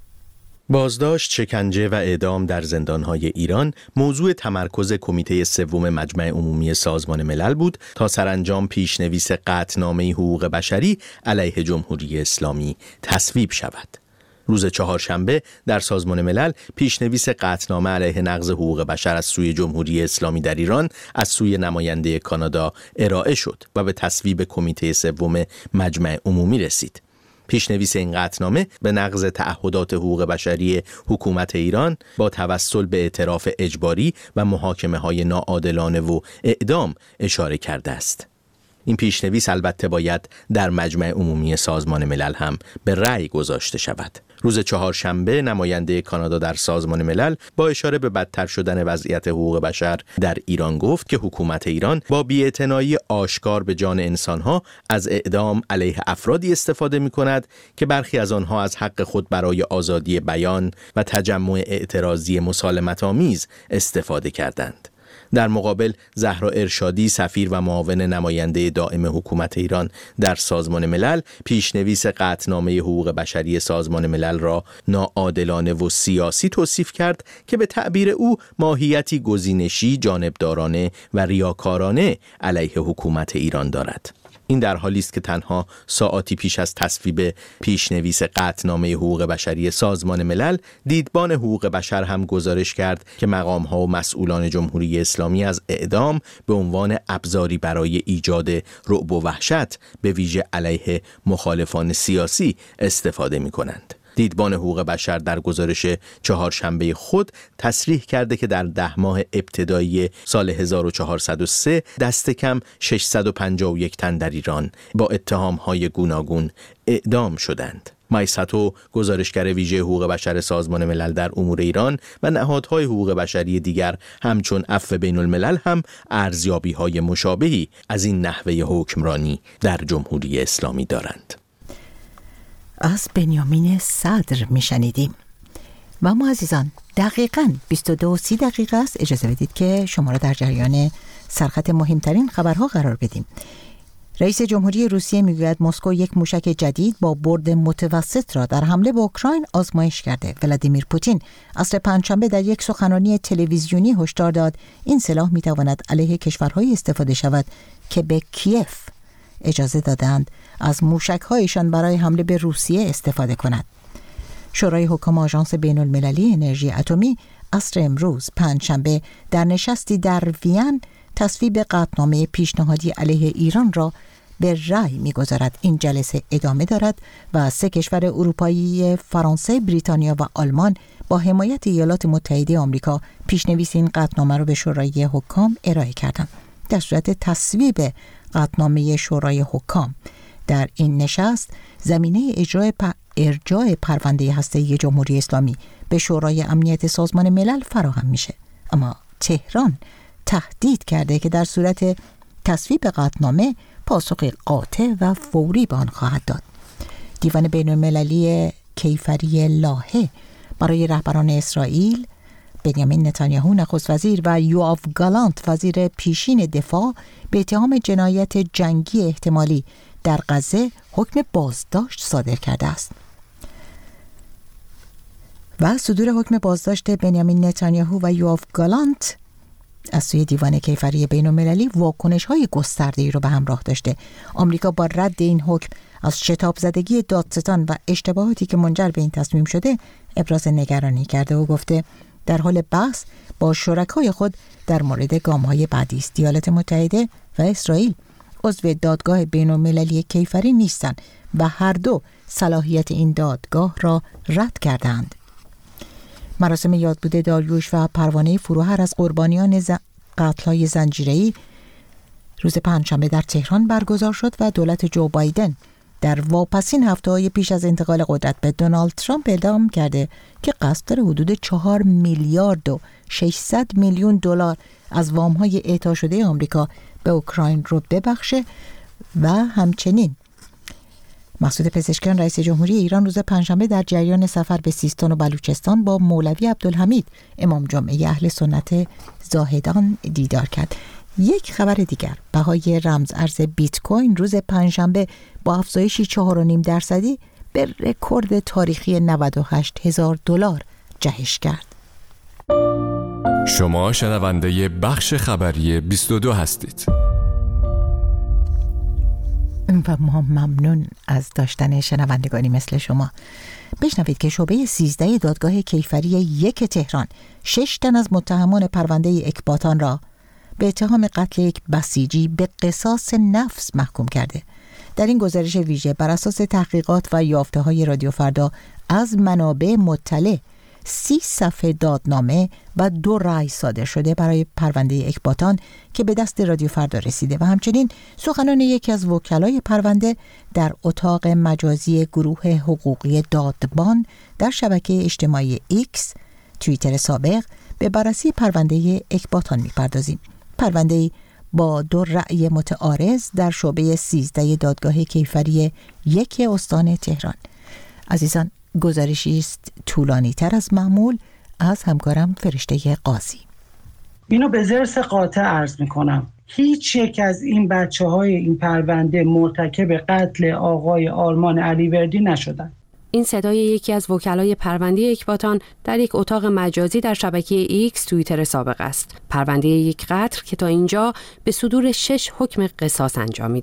بازداشت، شکنجه و اعدام در زندان‌های ایران موضوع تمرکز کمیته سوم مجمع عمومی سازمان ملل بود تا سرانجام پیشنویس قطعنامه حقوق بشری علیه جمهوری اسلامی تصویب شود. روز چهارشنبه در سازمان ملل پیشنویس قطعنامه علیه نقض حقوق بشر از سوی جمهوری اسلامی در ایران از سوی نماینده کانادا ارائه شد و به تصویب کمیته سوم مجمع عمومی رسید. پیشنویس این قطعنامه به نقض تعهدات حقوق بشری حکومت ایران با توسل به اعتراف اجباری و محاکمه‌های ناعادلانه و اعدام اشاره کرده است. این پیشنویس البته باید در مجمع عمومی سازمان ملل هم به رأی گذاشته شود. روز چهارشنبه نماینده کانادا در سازمان ملل با اشاره به بدتر شدن وضعیت حقوق بشر در ایران گفت که حکومت ایران با بی‌اعتنایی آشکار به جان انسانها از اعدام علیه افرادی استفاده می‌کند که برخی از آنها از حق خود برای آزادی بیان و تجمع اعتراضی مسالمت‌آمیز استفاده کردند. در مقابل زهرا ارشادی، سفیر و معاون نماینده دائم حکومت ایران در سازمان ملل، پیشنویس قطعنامه حقوق بشری سازمان ملل را ناعادلانه و سیاسی توصیف کرد که به تعبیر او ماهیتی گزینشی، جانبدارانه و ریاکارانه علیه حکومت ایران دارد. این در حالی است که تنها ساعاتی پیش از تصویب پیشنویس قطعنامه حقوق بشری سازمان ملل، دیدبان حقوق بشر هم گزارش کرد که مقام‌ها و مسئولان جمهوری اسلامی از اعدام به عنوان ابزاری برای ایجاد رعب و وحشت به ویژه علیه مخالفان سیاسی استفاده می‌کنند. دیدبان حقوق بشر در گزارش چهارشنبه خود تصریح کرده که در ده ماه ابتدایی سال هزار و چهارصد و سه دست کم ششصد و پنجاه و یک تن در ایران با اتهام‌های گوناگون اعدام شدند. مایساتو، گزارشگر ویژه حقوق بشر سازمان ملل در امور ایران و نهادهای حقوق بشری دیگر همچون عفو بین الملل هم ارزیابی‌های مشابهی از این نحوه حکمرانی در جمهوری اسلامی دارند. از بنیامین صدر میشنیدیم. و ما عزیزان دقیقاً بیست و دو و سی دقیقه است. اجازه بدید که شما را در جریان سرخط مهمترین خبرها قرار بدیم. رئیس جمهوری روسیه میگوید مسکو یک موشک جدید با برد متوسط را در حمله به اوکراین آزمایش کرده. ولادیمیر پوتین عصر پنجشنبه در یک سخنرانی تلویزیونی هشدار داد این سلاح میتواند علیه کشورهای استفاده شود که به کیف اجازه دادند از موشک‌هایشان برای حمله به روسیه استفاده کند. شورای حکام آژانس بین المللی انرژی اتمی عصر امروز پنجشنبه در نشستی در وین تصویب قطعنامه پیشنهادی علیه ایران را به رأی می‌گذارد. این جلسه ادامه دارد و سه کشور اروپایی فرانسه، بریتانیا و آلمان با حمایت ایالات متحده آمریکا پیشنویس این قطعنامه را به شورای حکام ارائه کردند. در صورت تصویب قطعنامه شورای حکام در این نشست زمینه اجرای پ... ارجاع پرونده هسته‌ای جمهوری اسلامی به شورای امنیت سازمان ملل فراهم میشه. اما تهران تهدید کرده که در صورت تصویب قطعنامه پاسخ قاطع و فوری به آن خواهد داد. دیوان بین‌المللی کیفری لاهه برای رهبران اسرائیل بنیامین نتانیاهو نخست وزیر و یوآف گالانت وزیر پیشین دفاع به اتهام جنایت جنگی احتمالی در غزه حکم بازداشت صادر کرده است. و صدور حکم بازداشت بنیامین نتانیاهو و یوآف گالانت از سوی دیوان کیفری بین‌المللی واکنش‌های گسترده‌ای را به همراه داشته. آمریکا با رد این حکم از شتاب زدگی دادستان و اشتباهاتی که منجر به این تصمیم شده ابراز نگرانی کرده و گفته در حال بحث با شرکای خود در مورد گام‌های بعدی است. ایالات متحده و اسرائیل عضو دادگاه بین‌المللی کیفری نیستند و هر دو صلاحیت این دادگاه را رد کردند. مراسم یادبود داریوش و پروانه فروهر از قربانیان ز... قتل‌های زنجیره‌ای روز پنجشنبه در تهران برگزار شد و دولت جو بایدن در واپسین هفته‌های پیش از انتقال قدرت به دونالد ترامپ اعلام کرده که قصد داره حدود چهار میلیارد و ششصد میلیون دلار از وام‌های اعطا شده آمریکا به اوکراین رو ببخشه. و همچنین مسعود پزشکیان رئیس جمهوری ایران روز پنجشنبه در جریان سفر به سیستان و بلوچستان با مولوی عبدالحمید امام جمعه اهل سنت زاهدان دیدار کرد. یک خبر دیگر، بهای رمز ارز بیت کوین روز پنجشنبه با افزایشی چهار و نیم درصدی به رکورد تاریخی نود و هشت هزار دلار جهش کرد. شما شنونده بخش خبری بیست و دو هستید. و ما ممنون از داشتن شنوندگانی مثل شما. بشنوید که شعبه سیزده دادگاه کیفری یک تهران شش تن از متهمان پرونده اکباتان را به اتهام قتل یک بسیجی به قصاص نفس محکوم کرده. در این گزارش ویژه بر اساس تحقیقات و یافته‌های رادیو فردا از منابع مطلع سی صفحه دادنامه و دو رأی صادر شده برای پرونده اکباتان که به دست رادیو فردا رسیده و همچنین سخنان یکی از وکلای پرونده در اتاق مجازی گروه حقوقی دادبان در شبکه اجتماعی ایکس توییتر سابق به بررسی پرونده اکباتان می‌پردازیم. پرونده با دو رأی متعارض در شعبه سیزده دادگاه کیفری یک استان تهران. عزیزان، گزارشی است طولانی تر از معمول از همکارم فرشته قاضی. اینو به ضرس قاطع عرض میکنم، هیچ یک از این بچه های این پرونده مرتکب قتل آقای آرمان علیوردی نشدن. این صدای یکی از وکلای پرونده اکباتان در یک اتاق مجازی در شبکه ایکس توییتر سابق است. پرونده یک قتل که تا اینجا به صدور شش حکم قصاص انجامیده.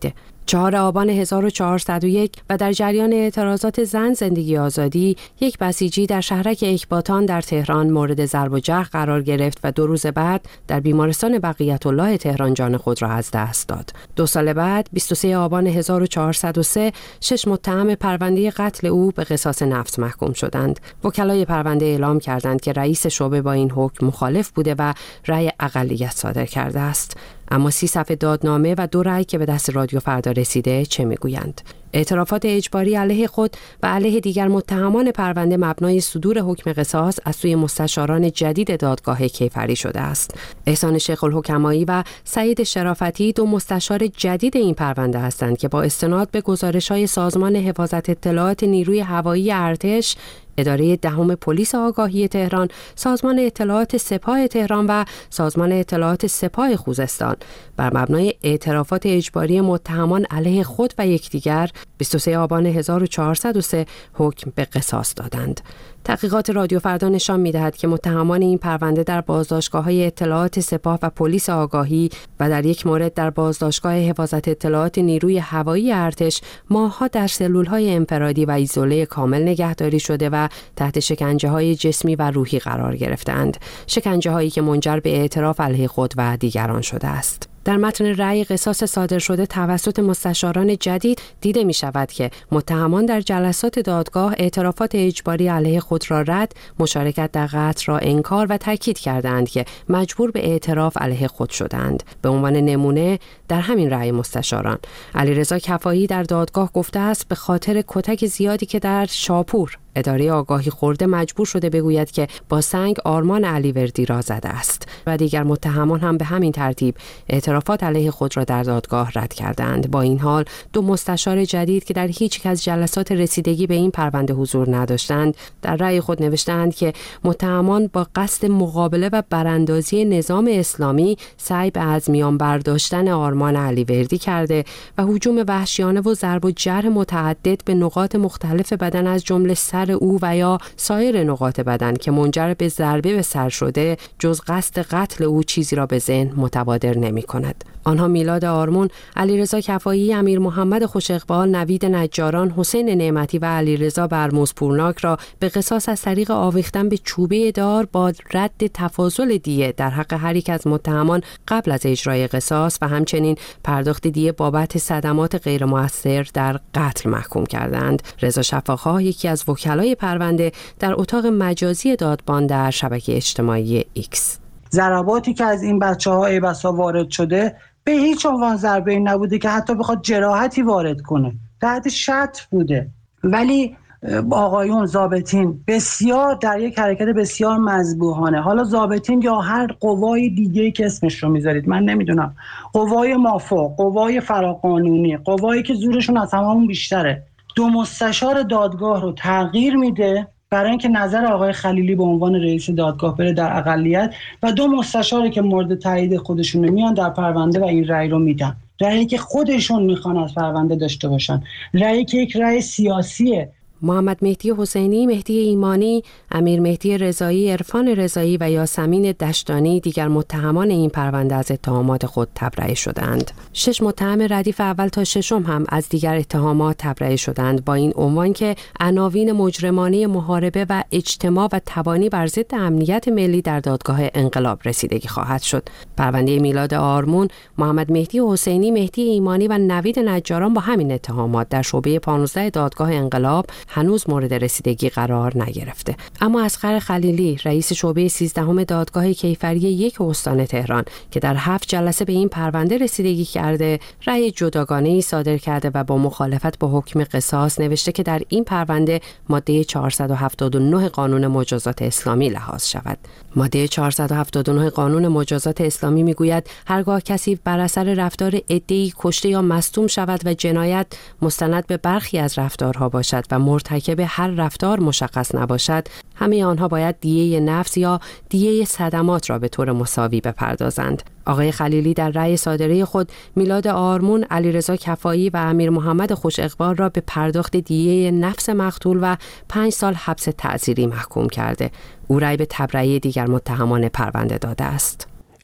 چهارم آبان هزار و چهارصد و یک و در جریان اعتراضات زن زندگی آزادی، یک بسیجی در شهرک اکباتان در تهران مورد ضرب و جرح قرار گرفت و دو روز بعد در بیمارستان بقیت الله تهران جان خود را از دست داد. دو سال بعد بیست و سوم آبان هزار و چهارصد و سه شش متهم پرونده قتل او به قصاص نفس محکوم شدند. وکلای پرونده اعلام کردند که رئیس شعبه با این حکم مخالف بوده و رأی اقلیت صادر کرده است. اما سی صفحه دادنامه و دو رأی که به دست رادیو فردا رسیده چه میگویند؟ اعترافات اجباری علیه خود و علیه دیگر متهمان پرونده مبنای صدور حکم قصاص از سوی مستشاران جدید دادگاه کیفری شده است. احسان شیخ الحکمایی و سعید شرافتی دو مستشار جدید این پرونده هستند که با استناد به گزارش‌های سازمان حفاظت اطلاعات نیروی هوایی ارتش، اداره دهم پلیس آگاهی تهران، سازمان اطلاعات سپاه تهران و سازمان اطلاعات سپاه خوزستان بر مبنای اعترافات اجباری متهمان علیه خود و یکدیگر بیست و سوم آبان هزار و چهارصد و سه حکم به قصاص دادند. تحقیقات رادیو فردا نشان می‌دهد که متهمان این پرونده در بازداشتگاه‌های اطلاعات سپاه و پلیس آگاهی و در یک مورد در بازداشتگاه حفاظت اطلاعات نیروی هوایی ارتش ماه‌ها در سلول‌های انفرادی و ایزوله کامل نگهداری شده و تحت شکنجه‌های جسمی و روحی قرار گرفتند. شکنجه‌هایی که منجر به اعتراف علیه خود و دیگران شده است. در متن رأی قصاص صادر شده توسط مستشاران جدید دیده می شود که متهمان در جلسات دادگاه اعترافات اجباری علیه خود را رد، مشارکت در قتل را انکار و تاکید کردند که مجبور به اعتراف علیه خود شدند. به عنوان نمونه در همین رأی مستشاران علیرضا کفایی در دادگاه گفته است به خاطر کتک زیادی که در شاپور اداره آگاهی خورده مجبور شده بگوید که با سنگ آرمان علیوردی را زده است و دیگر متهمان هم به همین ترتیب اعترافات علیه خود را در دادگاه رد کردند. با این حال دو مستشار جدید که در هیچ یک از جلسات رسیدگی به این پرونده حضور نداشتند در رأی خود نوشتند که متهمان با قصد مقابله و براندازی نظام اسلامی سعی به از میان برداشتن آرمان علیوردی کرده و هجوم وحشیانه و ضرب و جرح متعدد به نقاط مختلف بدن از جمله سر او و یا سایر نقاط بدن که منجر به ضربه به سر شده جز قصد قتل او چیزی را به ذهن متبادر نمی کند. آنها میلاد آرمون، علیرضا کفایی، امیر محمد خوش اقبال، نوید نجاران، حسین نعمتی و علیرضا برموزپورناک را به قصاص از طریق آویختن به چوبه دار با رد تفاضل دیه در حق هر یک از متهمان قبل از اجرای قصاص و همچنین پرداخت دیه بابت صدمات غیر مؤثر در قتل محکوم کردند. رضا شفاق‌ها، یکی از وکلای پرونده، در اتاق مجازی دادبان در شبکه اجتماعی ایکس: ضرباتی که از این بچه‌ها ای بسا وارد شده به هیچ عنوان ضربه‌ای نبوده که حتی بخواد جراحتی وارد کنه، تحت شطر بوده. ولی آقایون ضابطین بسیار در یک حرکت بسیار مذبوحانه، حالا ضابطین یا هر قوای دیگه‌ای که اسمش رو میذارید، من نمیدونم، قوای مافوق، قوای فراقانونی، قوایی که زورشون از هممون بیشتره، دو مستشار دادگاه رو تغییر میده برای اینکه نظر آقای خلیلی به عنوان رئیس دادگاه بره در اقلیت و دو مستشاری که مورد تایید خودشون میان در پرونده و این رأی رو میدن. رأیی که خودشون میخوان از پرونده داشته باشن، رأیی که یک رأی سیاسیه. محمد مهدی حسینی، مهدی ایمانی، امیر مهدی رضایی، عرفان رضایی و یاسمین دشتانی دیگر متهمان این پرونده از اتهامات خود تبرئه شدند. شش متهم ردیف اول تا ششم هم از دیگر اتهامات تبرئه شدند با این عنوان که عناوین مجرمانه محاربه و اجتماع و تبانی بر ضد امنیت ملی در دادگاه انقلاب رسیدگی خواهد شد. پرونده میلاد آرمون، محمد مهدی حسینی، مهدی ایمانی و نوید نجاران با همین اتهامات در شعبه پانزده دادگاه انقلاب هنوز مورد رسیدگی قرار نگرفته. اما اصغر خلیلی، رئیس شعبه سیزدهم دادگاه کیفری یک استان تهران که در هفت جلسه به این پرونده رسیدگی کرده، رأی جداگانه‌ای صادر کرده و با مخالفت با حکم قصاص نوشته که در این پرونده ماده چهارصد و هفتاد و نه قانون مجازات اسلامی لحاظ شود. ماده چهارصد و هفتاد و نه قانون مجازات اسلامی میگوید هرگاه کسی بر اثر رفتار عده‌ای کشته یا مصدوم شود و جنایت مستند به برخی از رفتارها باشد و مرتکب هر رفتار مشخص نباشد، همه آنها باید دیه نفس یا دیه صدمات را به طور مساوی بپردازند. آقای خلیلی در رأی صادره خود میلاد آرمون، علیرضا کفایی و امیر محمد خوش اقبال را به پرداخت دیه نفس مقتول و پنج سال حبس تعزیری محکوم کرده. او رأی به تبرئه دیگر متهمان پرونده داده است.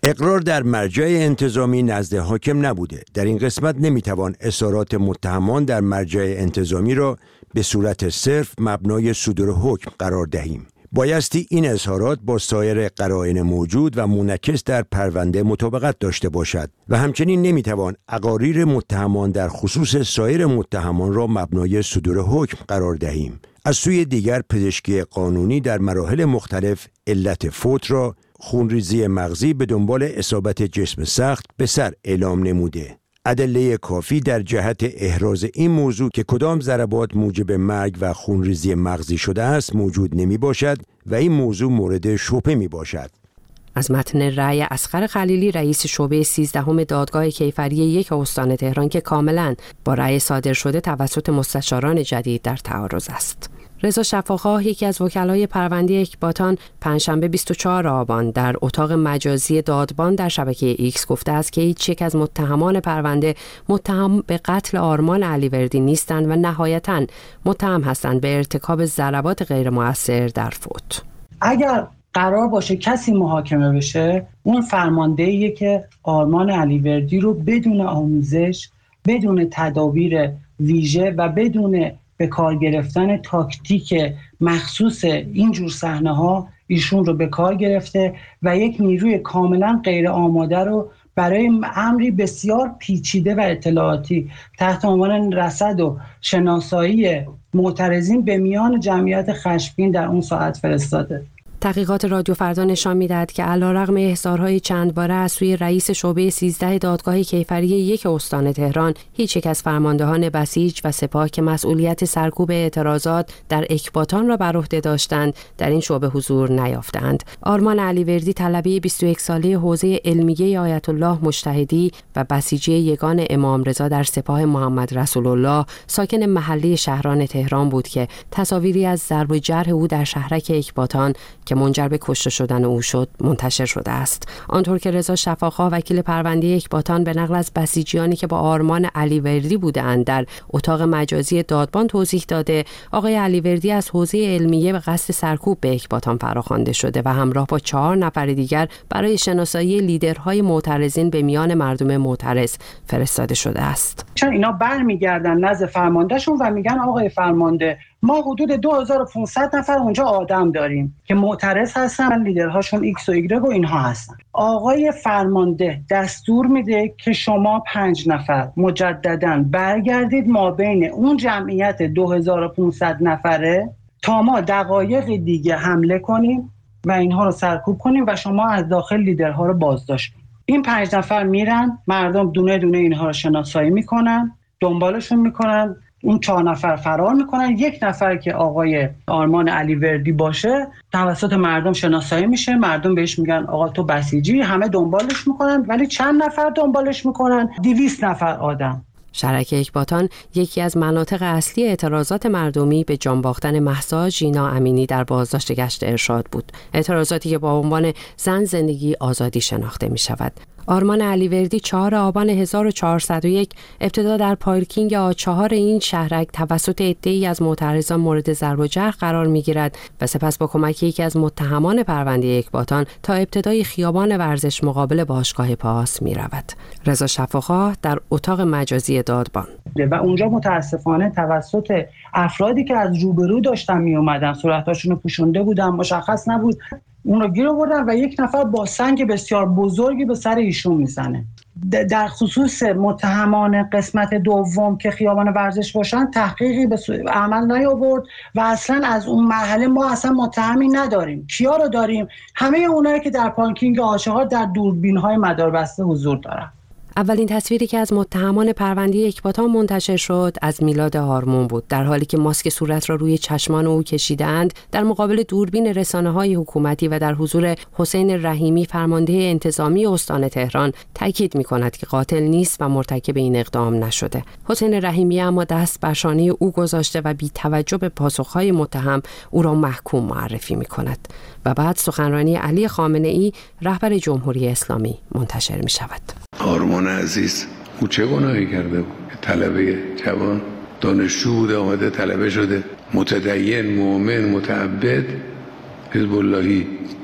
اقرار در مرجع انتظامی نزد حاکم نبوده. در این قسمت نمیتوان اظهارات متهمان در مرجع انتظامی را به صورت صرف مبنای صدور حکم قرار دهیم. بایستی این اظهارات با سایر قرائن موجود و منعکس در پرونده مطابقت داشته باشد و همچنین نمیتوان اقاریر متهمان در خصوص سایر متهمان را مبنای صدور حکم قرار دهیم. از سوی دیگر پزشکی قانونی در مراحل مختلف علت فوت را خونریزی مغزی به دنبال اصابت جسم سخت به سر اعلام نموده. ادله کافی در جهت احراز این موضوع که کدام ضربات موجب مرگ و خونریزی مغزی شده است موجود نمی باشد و این موضوع مورد شبهه می باشد. از متن رأی اصغر خلیلی رئیس شعبه سیزدهم دادگاه کیفری یک استان تهران که کاملاً با رأی صادر شده توسط مستشاران جدید در تعارض است. رضا شفاخواه یکی از وکلای پرونده اکباتان پنجشنبه بیست و چهارم آبان در اتاق مجازی دادبان در شبکه ایکس گفته است که هیچ یک از متهمان پرونده متهم به قتل آرمان علیوردی نیستند و نهایتاً متهم هستند به ارتکاب ضربات غیر مؤثر در فوت. اگر قرار باشه کسی محاکمه بشه، اون فرماندهیه که آرمان علیوردی رو بدون آموزش، بدون تدابیر ویژه و بدون به کار گرفتن تاکتیک مخصوص اینجور صحنه‌ها ایشون رو به کار گرفته و یک نیروی کاملا غیر آماده رو برای امری بسیار پیچیده و اطلاعاتی تحت عنوان رصد و شناسایی معترضین به میان جمعیت خشمگین در اون ساعت فرستاده. تحقیقات رادیو فردا نشان می‌دهد که علیرغم احضارهای چند باره از سوی رئیس شعبه سیزده دادگاه کیفری یک استان تهران، هیچ یک از فرماندهان بسیج و سپاه که مسئولیت سرکوب اعتراضات در اکباتان را بر عهده داشتند، در این شعبه حضور نیافتند. آرمان علیوردی طلبه بیست و یک ساله حوزه علمیه آیت الله مجتهدی و بسیجی یگان امام رضا در سپاه محمد رسول الله، ساکن محله شهران تهران بود که تصاویری از ضرب و جرح او در شهرک اکباتان که منجر به کشته شدن او شد منتشر شده است. آنطور که رضا شفاخواه وکیل پرونده اکباتان به نقل از بسیجیانی که با آرمان علیوردی بودند در اتاق مجازی دادبان توضیح داده، آقای علیوردی از حوزه علمیه به قصد سرکوب به اکباتان فراخوانده شده و همراه با چهار نفر دیگر برای شناسایی لیدرهای معترضین به میان مردم معترض فرستاده شده است. چون اینا برمیگردن نزد فرماندهشون و میگن آقای فرمانده، ما حدود دو هزار و پانصد نفر اونجا آدم داریم که معترض هستن، لیدرهاشون ایکس و ایگرگ و اینها هستن. آقای فرمانده دستور میده که شما پنج نفر مجدداً برگردید ما بین اون جمعیت دو هزار و پانصد نفره تا ما دقایق دیگه حمله کنیم و اینها رو سرکوب کنیم و شما از داخل لیدرها رو بازداشت کنید. این پنج نفر میرن، مردم دونه دونه اینها رو شناسایی میکنن، دنبالشون میکنن، اون چهار نفر فرار میکنن. یک نفر که آقای آرمان علیوردی باشه توسط مردم شناسایی میشه، مردم بهش میگن آقا تو بسیجی، همه دنبالش میکنن. ولی چند نفر دنبالش میکنن؟ دویست نفر آدم. شهرک اکباتان یکی از مناطق اصلی اعتراضات مردمی به جان باختن مهسا ژینا امینی در بازداشت گشت ارشاد بود. اعتراضاتی که با عنوان زن زندگی آزادی شناخته می شود. آرمان علیوردی چهارم آبان هزار و چهارصد و یک ابتدا در پارکینگ آ چهار این شهرک توسط عده‌ای از معترضان مورد ضرب و جرح قرار می‌گیرد و سپس با کمک یکی از متهمان پرونده اکباتان تا ابتدای خیابان ورزش مقابل باشگاه پاس می‌رود. رضا شفاخواه در اتاق مجازی دادبان و اونجا متاسفانه توسط افرادی که از روبرو داشتن میومدن، صورتاشون رو پوشونده بودن، مشخص نبود، اون رو گیر آوردن و یک نفر با سنگ بسیار بزرگی به سر ایشون میزنه. در خصوص متهمان قسمت دوم که خیابان ورزش باشن تحقیقی به عمل نیاورد و اصلا از اون مرحله ما اصلا متهمی نداریم. کیا رو داریم؟ همه اونایی که در پارکینگ آچه‌ها در دوربین‌های مداربسته حضور دارن. اولین تصویری که از متهمان پرونده اکباتان منتشر شد از میلاد هارمون بود، در حالی که ماسک صورت را روی چشمان او کشیدند در مقابل دوربین رسانه‌های حکومتی و در حضور حسین رحیمی فرمانده انتظامی استان تهران تاکید می‌کند که قاتل نیست و مرتکب این اقدام نشده. حسین رحیمی اما دست بر شانه او گذاشته و بی توجه به پاسخ‌های متهم او را محکوم معرفی می‌کند و بعد سخنرانی علی خامنه‌ای رهبر جمهوری اسلامی منتشر می‌شود. آرمان عزیز او چه گناهی کرده بود؟ طلبه جوان دانشجو بوده، آمده طلبه شده، متدین، مؤمن، متعبد، حزب اللهی.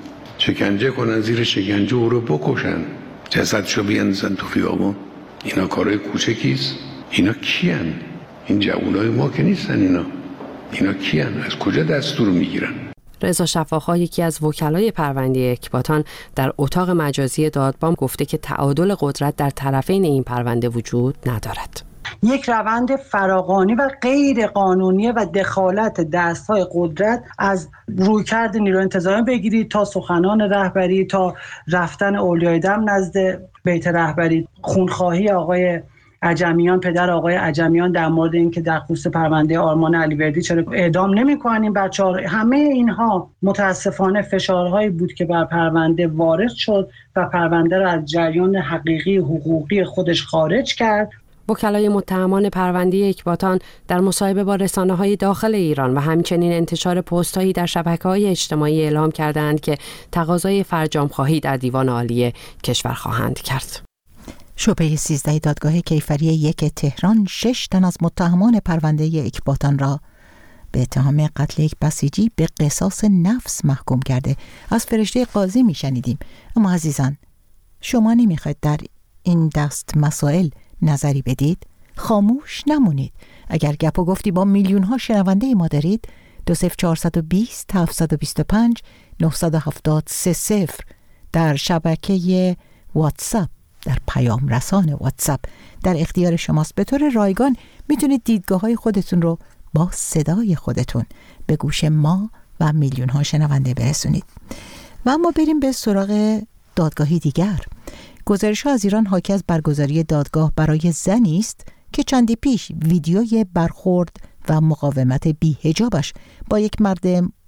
شکنجه کنن، زیر شکنجه او رو بکشن، جسدشو بیاندازن تو خیابون. اینا کارهای کوچکیست؟ اینا کیان؟ این جوانای ما که نیستن. اینا اینا کیان؟ از کجا دستور میگیرن؟ رضا شفاخا، یکی از وکلای پرونده اکباتان، در اتاق مجازی دادبان گفته که تعادل قدرت در طرفین این پرونده وجود ندارد. یک روند فراقانی و غیر قانونی و دخالت دستهای قدرت از رویکرد نیروی انتظامی بگیرید تا سخنان رهبری، تا رفتن اولیای دم نزد بیت رهبری، خونخواهی آقای عجمیان، پدر آقای عجمیان در مورد اینکه در خصوص پرونده آرمان علیوردی چرا اعدام نمی‌کنن این بچه‌ها، همه اینها متاسفانه فشارهایی بود که بر پرونده وارد شد و پرونده را از جریان حقیقی حقوقی خودش خارج کرد. وکلای متهمان پرونده اکباتان در مصاحبه با رسانه‌های داخل ایران و همچنین انتشار پست‌هایی در شبکه‌های اجتماعی اعلام کردند که تقاضای فرجام‌خواهی در دیوان عالی کشور خواهند کرد. شعبه سیزده دادگاه کیفری یک تهران شش تن از متهمان پرونده اکباتان را به اتهام قتل یک بسیجی به قصاص نفس محکوم کرده. از فرشته قاضی میشنیدیم. اما عزیزان، شما نمیخواید در این دست مسائل نظری بدید؟ خاموش نمونید. اگر گپ و گفتی با میلیون ها شنونده ما دارید، دو صفر چهارصد و بیست هفتصد و بیست و پنج نهصد و هفتاد سه صفر در شبکه واتساپ، در پیام رسان واتساپ در اختیار شماست. به طور رایگان میتونید دیدگاه های خودتون رو با صدای خودتون به گوش ما و میلیون ها شنونده برسونید. و اما بریم به سراغ دادگاهی دیگر. گزارش ها از ایران حاکی از برگزاری دادگاه برای زنی است که چندی پیش ویدیوی برخورد و مقاومت بی‌حجابش با یک مرد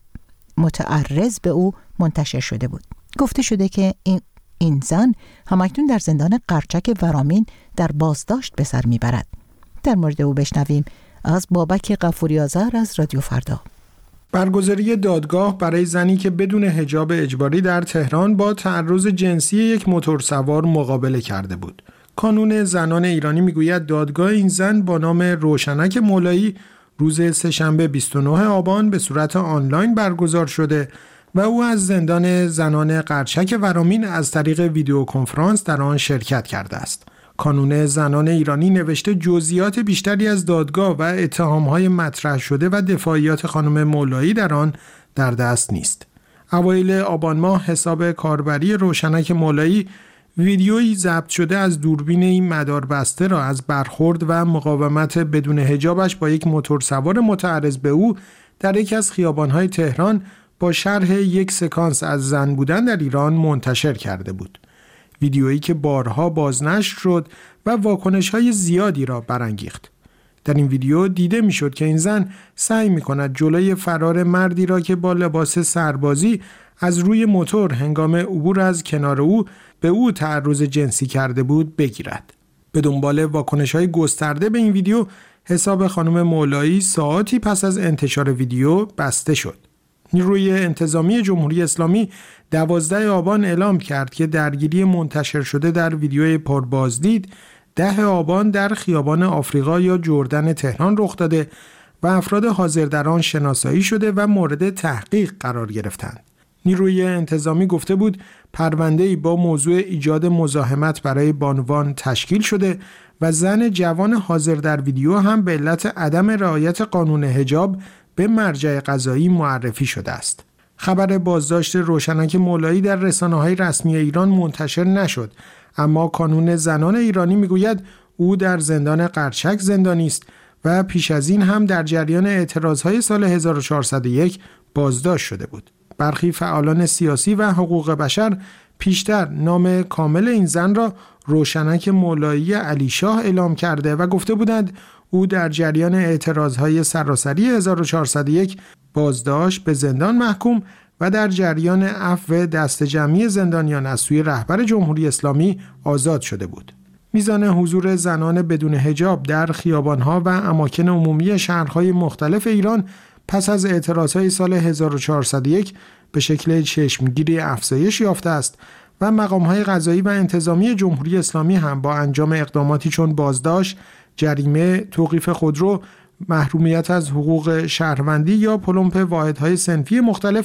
متعرض به او منتشر شده بود. گفته شده که این این زن همکنون در زندان قرچک ورامین در بازداشت به سر میبرد. در مورد او بشنویم از بابک غفوری آذر از رادیو فردا. برگزاری دادگاه برای زنی که بدون حجاب اجباری در تهران با تعرض جنسی یک موتورسوار مقابله کرده بود. کانون زنان ایرانی میگوید دادگاه این زن با نام روشنک مولایی روز سه‌شنبه بیست و نه آبان به صورت آنلاین برگزار شده و او از زندان زنان قرچک ورامین از طریق ویدیو کنفرانس در آن شرکت کرده است. کانون زنان ایرانی نوشته جزئیات بیشتری از دادگاه و اتهام‌های مطرح شده و دفاعیات خانم مولایی در آن در دست نیست. اوایل آبان ماه حساب کاربری روشنک مولایی ویدیویی ضبط شده از دوربین این مداربسته را از برخورد و مقاومت بدون حجابش با یک موتورسوار متعرض به او در یکی از خیابان‌های تهران با شرح یک سکانس از زن بودن در ایران منتشر کرده بود. ویدیویی که بارها بازنشر شد و واکنش‌های زیادی را برانگیخت. در این ویدیو دیده می‌شد که این زن سعی می‌کند جلوی فرار مردی را که با لباس سربازی از روی موتور هنگام عبور از کنار او به او تعرض جنسی کرده بود بگیرد. به دنبال واکنش‌های گسترده به این ویدیو، حساب خانم مولایی ساعاتی پس از انتشار ویدیو بسته شد. نیروی انتظامی جمهوری اسلامی دوازده آبان اعلام کرد که درگیری منتشر شده در ویدیوی پربازدید ده آبان در خیابان آفریقا یا جردن تهران رخ داده و افراد حاضر در آن شناسایی شده و مورد تحقیق قرار گرفتند. نیروی انتظامی گفته بود پرونده‌ای با موضوع ایجاد مزاحمت برای بانوان تشکیل شده و زن جوان حاضر در ویدیو هم به علت عدم رعایت قانون حجاب به مرجع قضایی معرفی شده است. خبر بازداشت روشنک مولایی در رسانه‌های رسمی ایران منتشر نشد، اما کانون زنان ایرانی میگوید او در زندان قرچک زندانی است و پیش از این هم در جریان اعتراضهای سال هزار و چهارصد و یک بازداشت شده بود. برخی فعالان سیاسی و حقوق بشر پیشتر نام کامل این زن را روشنک مولایی علیشاه اعلام کرده و گفته بودند او در جریان اعتراضهای سراسری هزار و چهارصد و یک بازداشت به زندان محکوم و در جریان عفو دست جمعی زندانیان از سوی رهبر جمهوری اسلامی آزاد شده بود. میزان حضور زنان بدون حجاب در خیابانها و اماکن عمومی شهرهای مختلف ایران پس از اعتراضهای سال هزار و چهارصد و یک به شکل چشمگیری افزایش یافته است و مقامهای قضایی و انتظامی جمهوری اسلامی هم با انجام اقداماتی چون بازداشت، جریمه، توقیف خودرو، محرومیت از حقوق شهروندی یا پلمپ واحدهای صنفی مختلف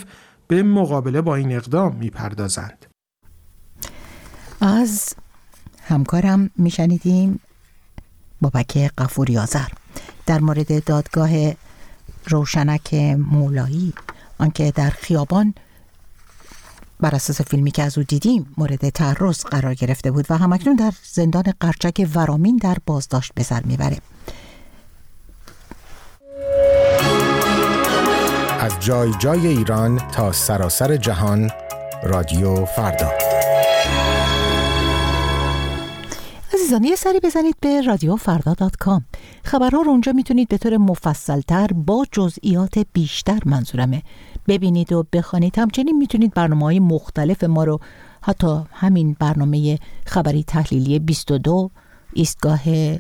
به مقابله با این اقدام میپردازند. از همکارم میشنیدیم بابک غفوری آذر در مورد دادگاه روشنک مولایی، آنکه در خیابان بر اساس فیلمی که از او دیدیم مورد تعرض قرار گرفته بود و همکنون در زندان قرچک ورامین در بازداشت به سر میبره. از جای جای ایران تا سراسر جهان، رادیو فردا. عزیزان یه سری بزنید به رادیو فردا دات کام. خبرها رو اونجا میتونید به طور مفصلتر با جزئیات بیشتر، منظورمه، ببینید و بخوانید. همچنین میتونید برنامه‌های مختلف ما رو، حتی همین برنامه خبری تحلیلی بیست و دو، ایستگاه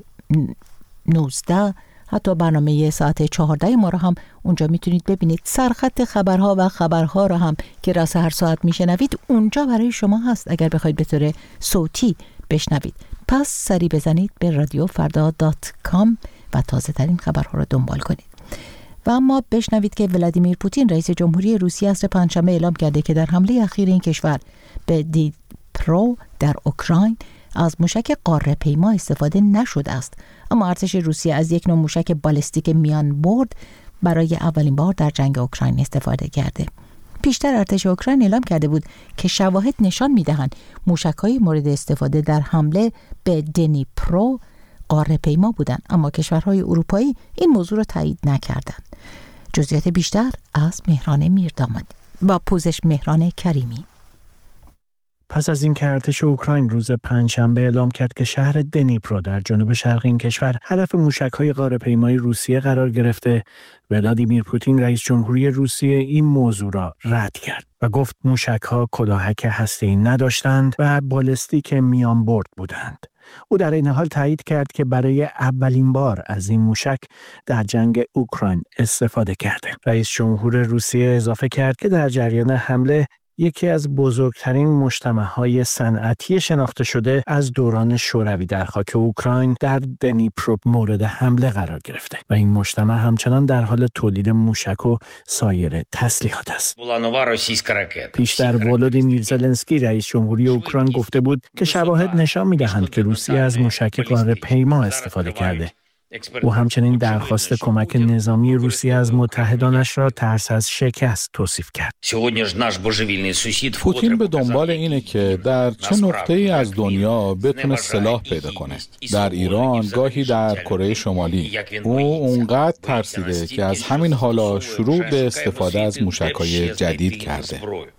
نوزده، حتی برنامه ساعت چهارده ما رو هم اونجا میتونید ببینید. سرخط خبرها و خبرها رو هم که راست هر ساعت میشنوید اونجا برای شما هست اگر بخواید به طور صوتی بشنوید. پس سری بزنید به رادیو فردا دات کام و تازه ترین خبرها رو دنبال کنید. و اما بشنوید که ولادیمیر پوتین رئیس جمهوری روسیه عصر پنجشنبه اعلام کرده که در حمله اخیر این کشور به دیپرو در اوکراین از موشک قاره پیما استفاده نشده است، اما ارتش روسیه از یک نوع موشک بالستیک میان برد برای اولین بار در جنگ اوکراین استفاده کرده. پیشتر ارتش اوکراین اعلام کرده بود که شواهد نشان می‌دهند موشک‌های مورد استفاده در حمله به دنیپرو قاره پیما بودند، اما کشورهای اروپایی این موضوع را تایید نکردند. جزئیات بیشتر از مهران میرداماد با پوزش مهران کریمی. پس از این که ارتش اوکراین روز پنجشنبه اعلام کرد که شهر دنیپرو در جنوب شرق این کشور هدف موشک‌های قاره‌پیمایی روسیه قرار گرفته، ولادیمیر پوتین رئیس جمهوری روسیه این موضوع را رد کرد و گفت موشک‌ها کلاهک هسته‌ای نداشتند و بالستیک میان برد بودند. او در این حال تایید کرد که برای اولین بار از این موشک در جنگ اوکراین استفاده کرده. رئیس جمهور روسیه اضافه کرد که در جریان حمله یکی از بزرگترین مجتمع‌های صنعتی شناخته شده از دوران شوروی در خاک اوکراین در دنیپرو مورد حمله قرار گرفته و این مجتمع همچنان در حال تولید موشک و سایر تسلیحات است. پیشتر ولودیمیر زلنسکی رئیس جمهوری اوکراین گفته بود که شواهد نشان می‌دهند که روسیه از موشک قاره‌پیما استفاده کرده. او همچنین درخواست کمک نظامی روسیه از متحدانش را ترس از شکست توصیف کرد. پوتین به دنبال اینه که در چه نقطه‌ای از دنیا بتونه سلاح پیدا کنه. در ایران، گاهی در کره شمالی. او اونقدر ترسیده که از همین حالا شروع به استفاده از موشک‌های جدید کرده.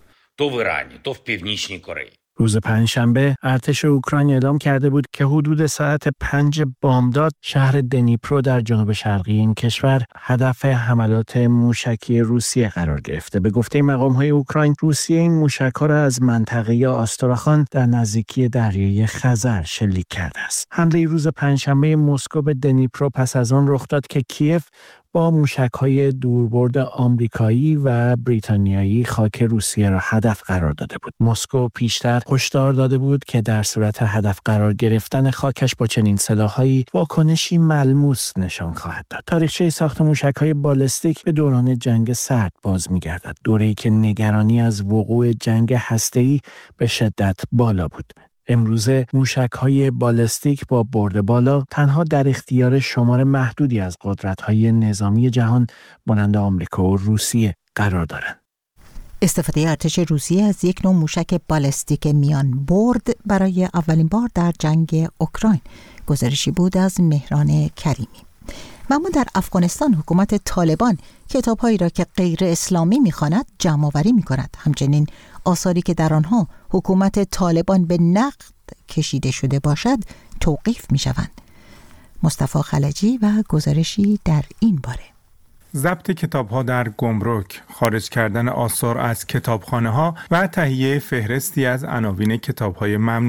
روز پنجشنبه ارتش اوکراین اعلام کرده بود که حدود ساعت پنج بامداد شهر دنیپرو در جنوب شرقی این کشور هدف حملات موشکی روسیه قرار گرفته. به گفته مقام‌های اوکراین، روسیه این موشک‌ها را از منطقه آستراخان در نزدیکی دریای خزر شلیک کرده است. حمله روز پنجشنبه مسکو به دنیپرو پس از آن رخ داد که کیف با موشک‌های دوربرد آمریکایی و بریتانیایی خاک روسیه را هدف قرار داده بود. مسکو پیشتر هشدار داده بود که در صورت هدف قرار گرفتن خاکش با چنین سلاح‌هایی واکنشی ملموس نشان خواهد داد. تاریخچه ساخت موشک‌های بالستیک به دوران جنگ سرد باز می‌گردد، دوره‌ای که نگرانی از وقوع جنگ هسته‌ای به شدت بالا بود. امروزه موشک‌های بالستیک با برد بالا تنها در اختیار شمار محدودی از قدرت‌های نظامی جهان مانند آمریکا و روسیه قرار دارند. استفاده ارتش روسیه از یک نوع موشک بالستیک میان برد برای اولین بار در جنگ اوکراین. گزارشی بود از مهران کریمی. و اما در افغانستان حکومت طالبان کتاب‌هایی را که غیر اسلامی می‌خواند جمع‌آوری می‌کند. همچنین آثاری که در آنها حکومت طالبان به نقد کشیده شده باشد توقیف می‌شوند. مصطفی خلجی و گزارشی در این باره. ضبط کتاب‌ها در گمرک، خارج کردن آثار از کتابخانه‌ها و تهیه فهرستی از عناوین کتاب‌های ممنوعه.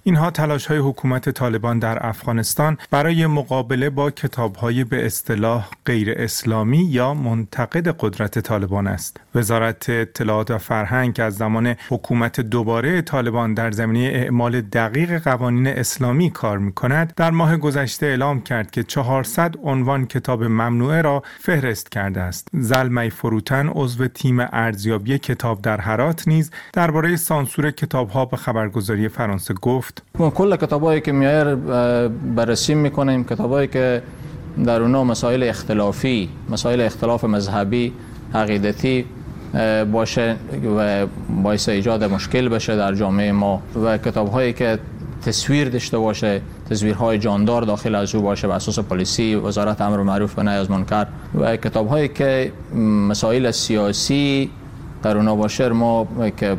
اینها تلاش‌های حکومت طالبان در افغانستان برای مقابله با کتاب‌های به اصطلاح غیر اسلامی یا منتقد قدرت طالبان است. وزارت اطلاعات و فرهنگ که از زمان حکومت دوباره طالبان در زمینه اعمال دقیق قوانین اسلامی کار می‌کند، در ماه گذشته اعلام کرد که چهارصد عنوان کتاب ممنوعه را فهرست کرده است. زلمه فروتن عضو تیم ارزیابی کتاب در هرات نیز درباره سانسور کتاب‌ها به خبرگزاری فرانسه گفت: ما کل کتابایی که میایر بررسی میکنیم، کتابایی که در اونها مسائل اختلافی، مسائل اختلاف مذهبی، عقیدتی باشه و باعث ایجاد مشکل بشه در جامعه ما، و کتاب‌هایی که تصویر داشته باشه، تصویرهای جاندار داخل از او باشه بر اساس پلیسی، وزارت امر معروف و نهی از منکر، و کتاب‌هایی که مسائل سیاسی در اونها باشه، ما که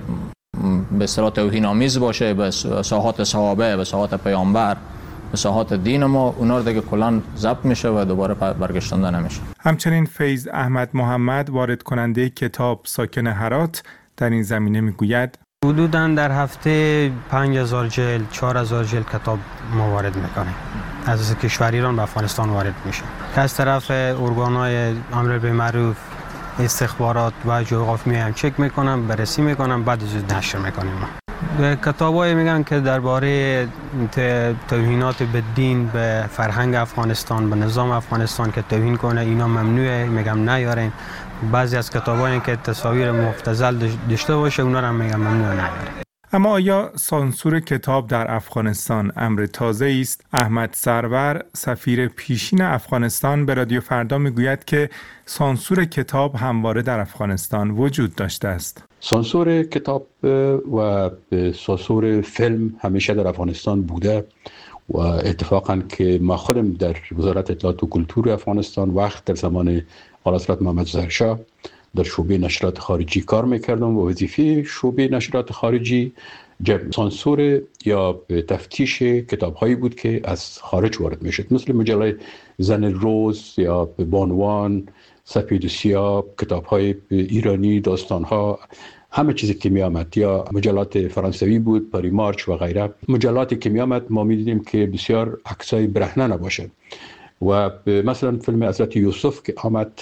به اصطلاح توهین‌آمیز باشه به ساحات صحابه، به ساحات پیامبر، به ساحات دین ما، اونا رو دیگه کلاً ضبط میشه و دوباره برگشتنده نمیشه. همچنین فیض احمد محمد وارد کننده کتاب ساکن هرات در این زمینه میگوید: حدوداً در هفته پنج هزار جلد، چهار هزار جلد کتاب ما وارد میکنیم. از کشور ایران به افغانستان وارد میشه. از طرف ارگان‌های امر به معروف، استخبارات و جغرافی میام چک میکنم، بررسی میکنم، بعد از نشر میکنیم. کتابایی میگن که درباره توهینات به دین، به فرهنگ افغانستان، به نظام افغانستان که توهین کنه، اینا ممنوعه، میگم نیارین. بعضی از کتابایی که تصاویر مبتذل داشته باشه، اونا رو میگم ممنوع نیارین. اما آیا سانسور کتاب در افغانستان امر تازه است؟ احمد سرور، سفیر پیشین افغانستان، به رادیو فردا میگوید که سانسور کتاب همواره در افغانستان وجود داشته است. سانسور کتاب و سانسور فیلم همیشه در افغانستان بوده و اتفاقا که ما خودم در وزارت اطلاعات و کلتور افغانستان وقت در زمان اعلیحضرت محمد ظاهرشاه در شعبه نشریات خارجی کار میکردم و وظیفه شعبه نشریات خارجی سانسور یا تفتیش کتاب هایی بود که از خارج وارد میشد، مثل مجله زن روز یا بانوان، سپید و سیاه، کتاب های ایرانی، داستان ها، همه چیزی که می آمد، یا مجلات فرانسوی بود، پاری مارچ و غیره. مجلاتی که می آمد ما می دیدیم که بسیار عکسای برهنه نباشه. و مثلا فیلم حضرت یوسف که آمد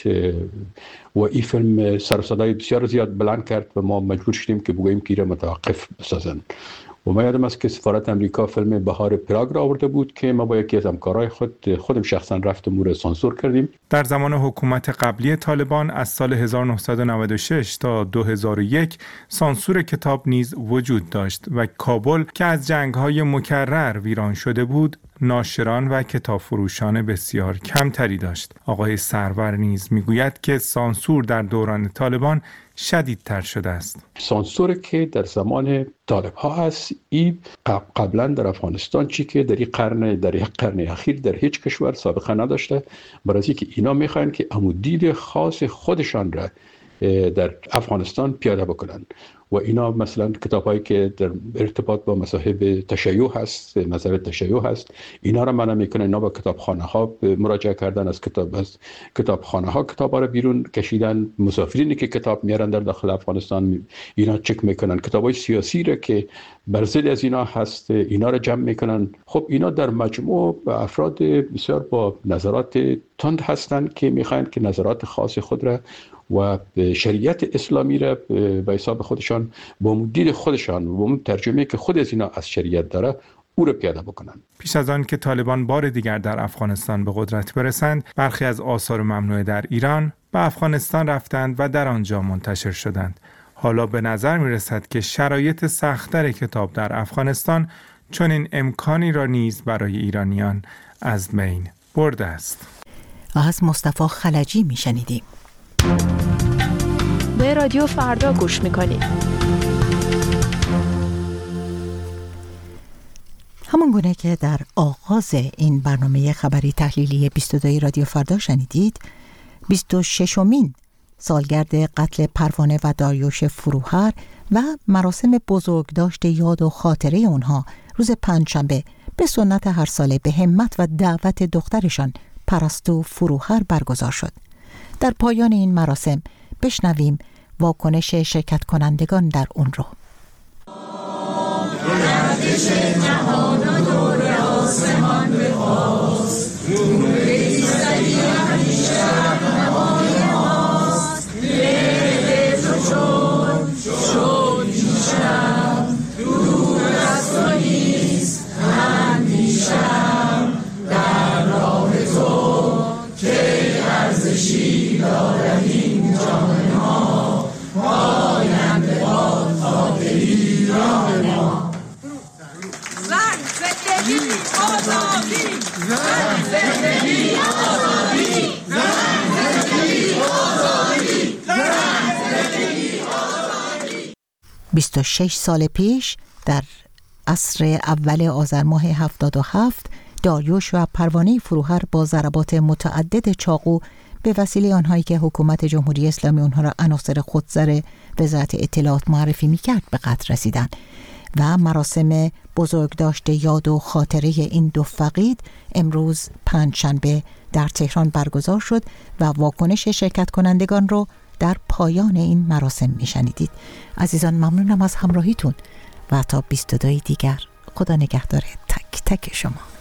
و این فیلم سر و صدای بسیار زیاد بلند کرد و ما مجبور شدیم که بگوییم که ایره متوقف بسازن. و ما یادم است که سفارت امریکا فیلم بهار پراگ را آورده بود که ما با یکی از همکارای خود خودم شخصا رفتیم و سانسور کردیم. در زمان حکومت قبلی طالبان از سال هزار و نهصد و نود و شش تا دو هزار و یک سانسور کتاب نیز وجود داشت و کابل که از جنگ‌های مکرر ویران شده بود، ناشران و کتاب فروشان بسیار کمتری داشت. آقای سرور نیز میگوید که سانسور در دوران طالبان شدیدتر شده است. سانسور که در زمان طالب ها هست، این قبلا در افغانستان چی که در این قرن در یک قرن اخیر در هیچ کشور سابقه نداشته، برای اینکه اینا میخوان که عمودید خاص خودشان را در افغانستان پیاده بکنن و اینا مثلا کتابایی که در ارتباط با مذاهب تشیع هست، مذهب تشیع هست، اینا را منع میکنن. اینا با کتابخانه ها مراجعه کردن، از کتاب از کتابخانه ها کتابا را بیرون کشیدن. مسافرینی که کتاب میارن در داخل افغانستان اینا چک میکنن. کتابای سیاسی را که بر ضد از اینا هست اینا را جمع میکنن. خب اینا در مجموع افراد بسیار با نظرات تند هستند که میخواین که نظرات خاص خود را و شریعت اسلامی را به حساب خودشان با دید خودشان و با ترجمه که خود از اینا از شریعت داره او را پیاده بکنن. پیش از آن که طالبان بار دیگر در افغانستان به قدرت برسند، برخی از آثار ممنوعه در ایران به افغانستان رفتند و در آنجا منتشر شدند. حالا به نظر می رسد که شرایط سخت‌تر کتاب در افغانستان چنین امکانی را نیز برای ایرانیان از بین برده است. از مصطفی خلجی می شنیدیم. به رادیو فردا گوش میکنید. همون گونه که در آغاز این برنامه خبری تحلیلی بیست و دو رادیو فردا شنیدید، بیست و ششمین سالگرد قتل پروانه و داریوش فروهر و مراسم بزرگداشت یاد و خاطره اونها روز پنجشنبه به سنت هر ساله به همت و دعوت دخترشان پرستو فروهر برگزار شد. در پایان این مراسم بشنویم واکنش شرکت کنندگان در اون رو. بیست و شش سال پیش در عصر اول آذر ماه هفتاد و هفت داریوش و پروانه فروهر با ضربات متعدد چاقو به وسیله آنهایی که حکومت جمهوری اسلامی آنها را عناصر خودسر وزارت اطلاعات معرفی می‌کرد به قتل رسیدند و مراسم بزرگداشت یاد و خاطره این دو فقید امروز پنجشنبه در تهران برگزار شد و واکنش شرکت کنندگان رو در پایان این مراسم میشنیدید. عزیزان ممنونم از همراهیتون و تا بیست و دو دیگر. خدا نگهدار تک تک شما.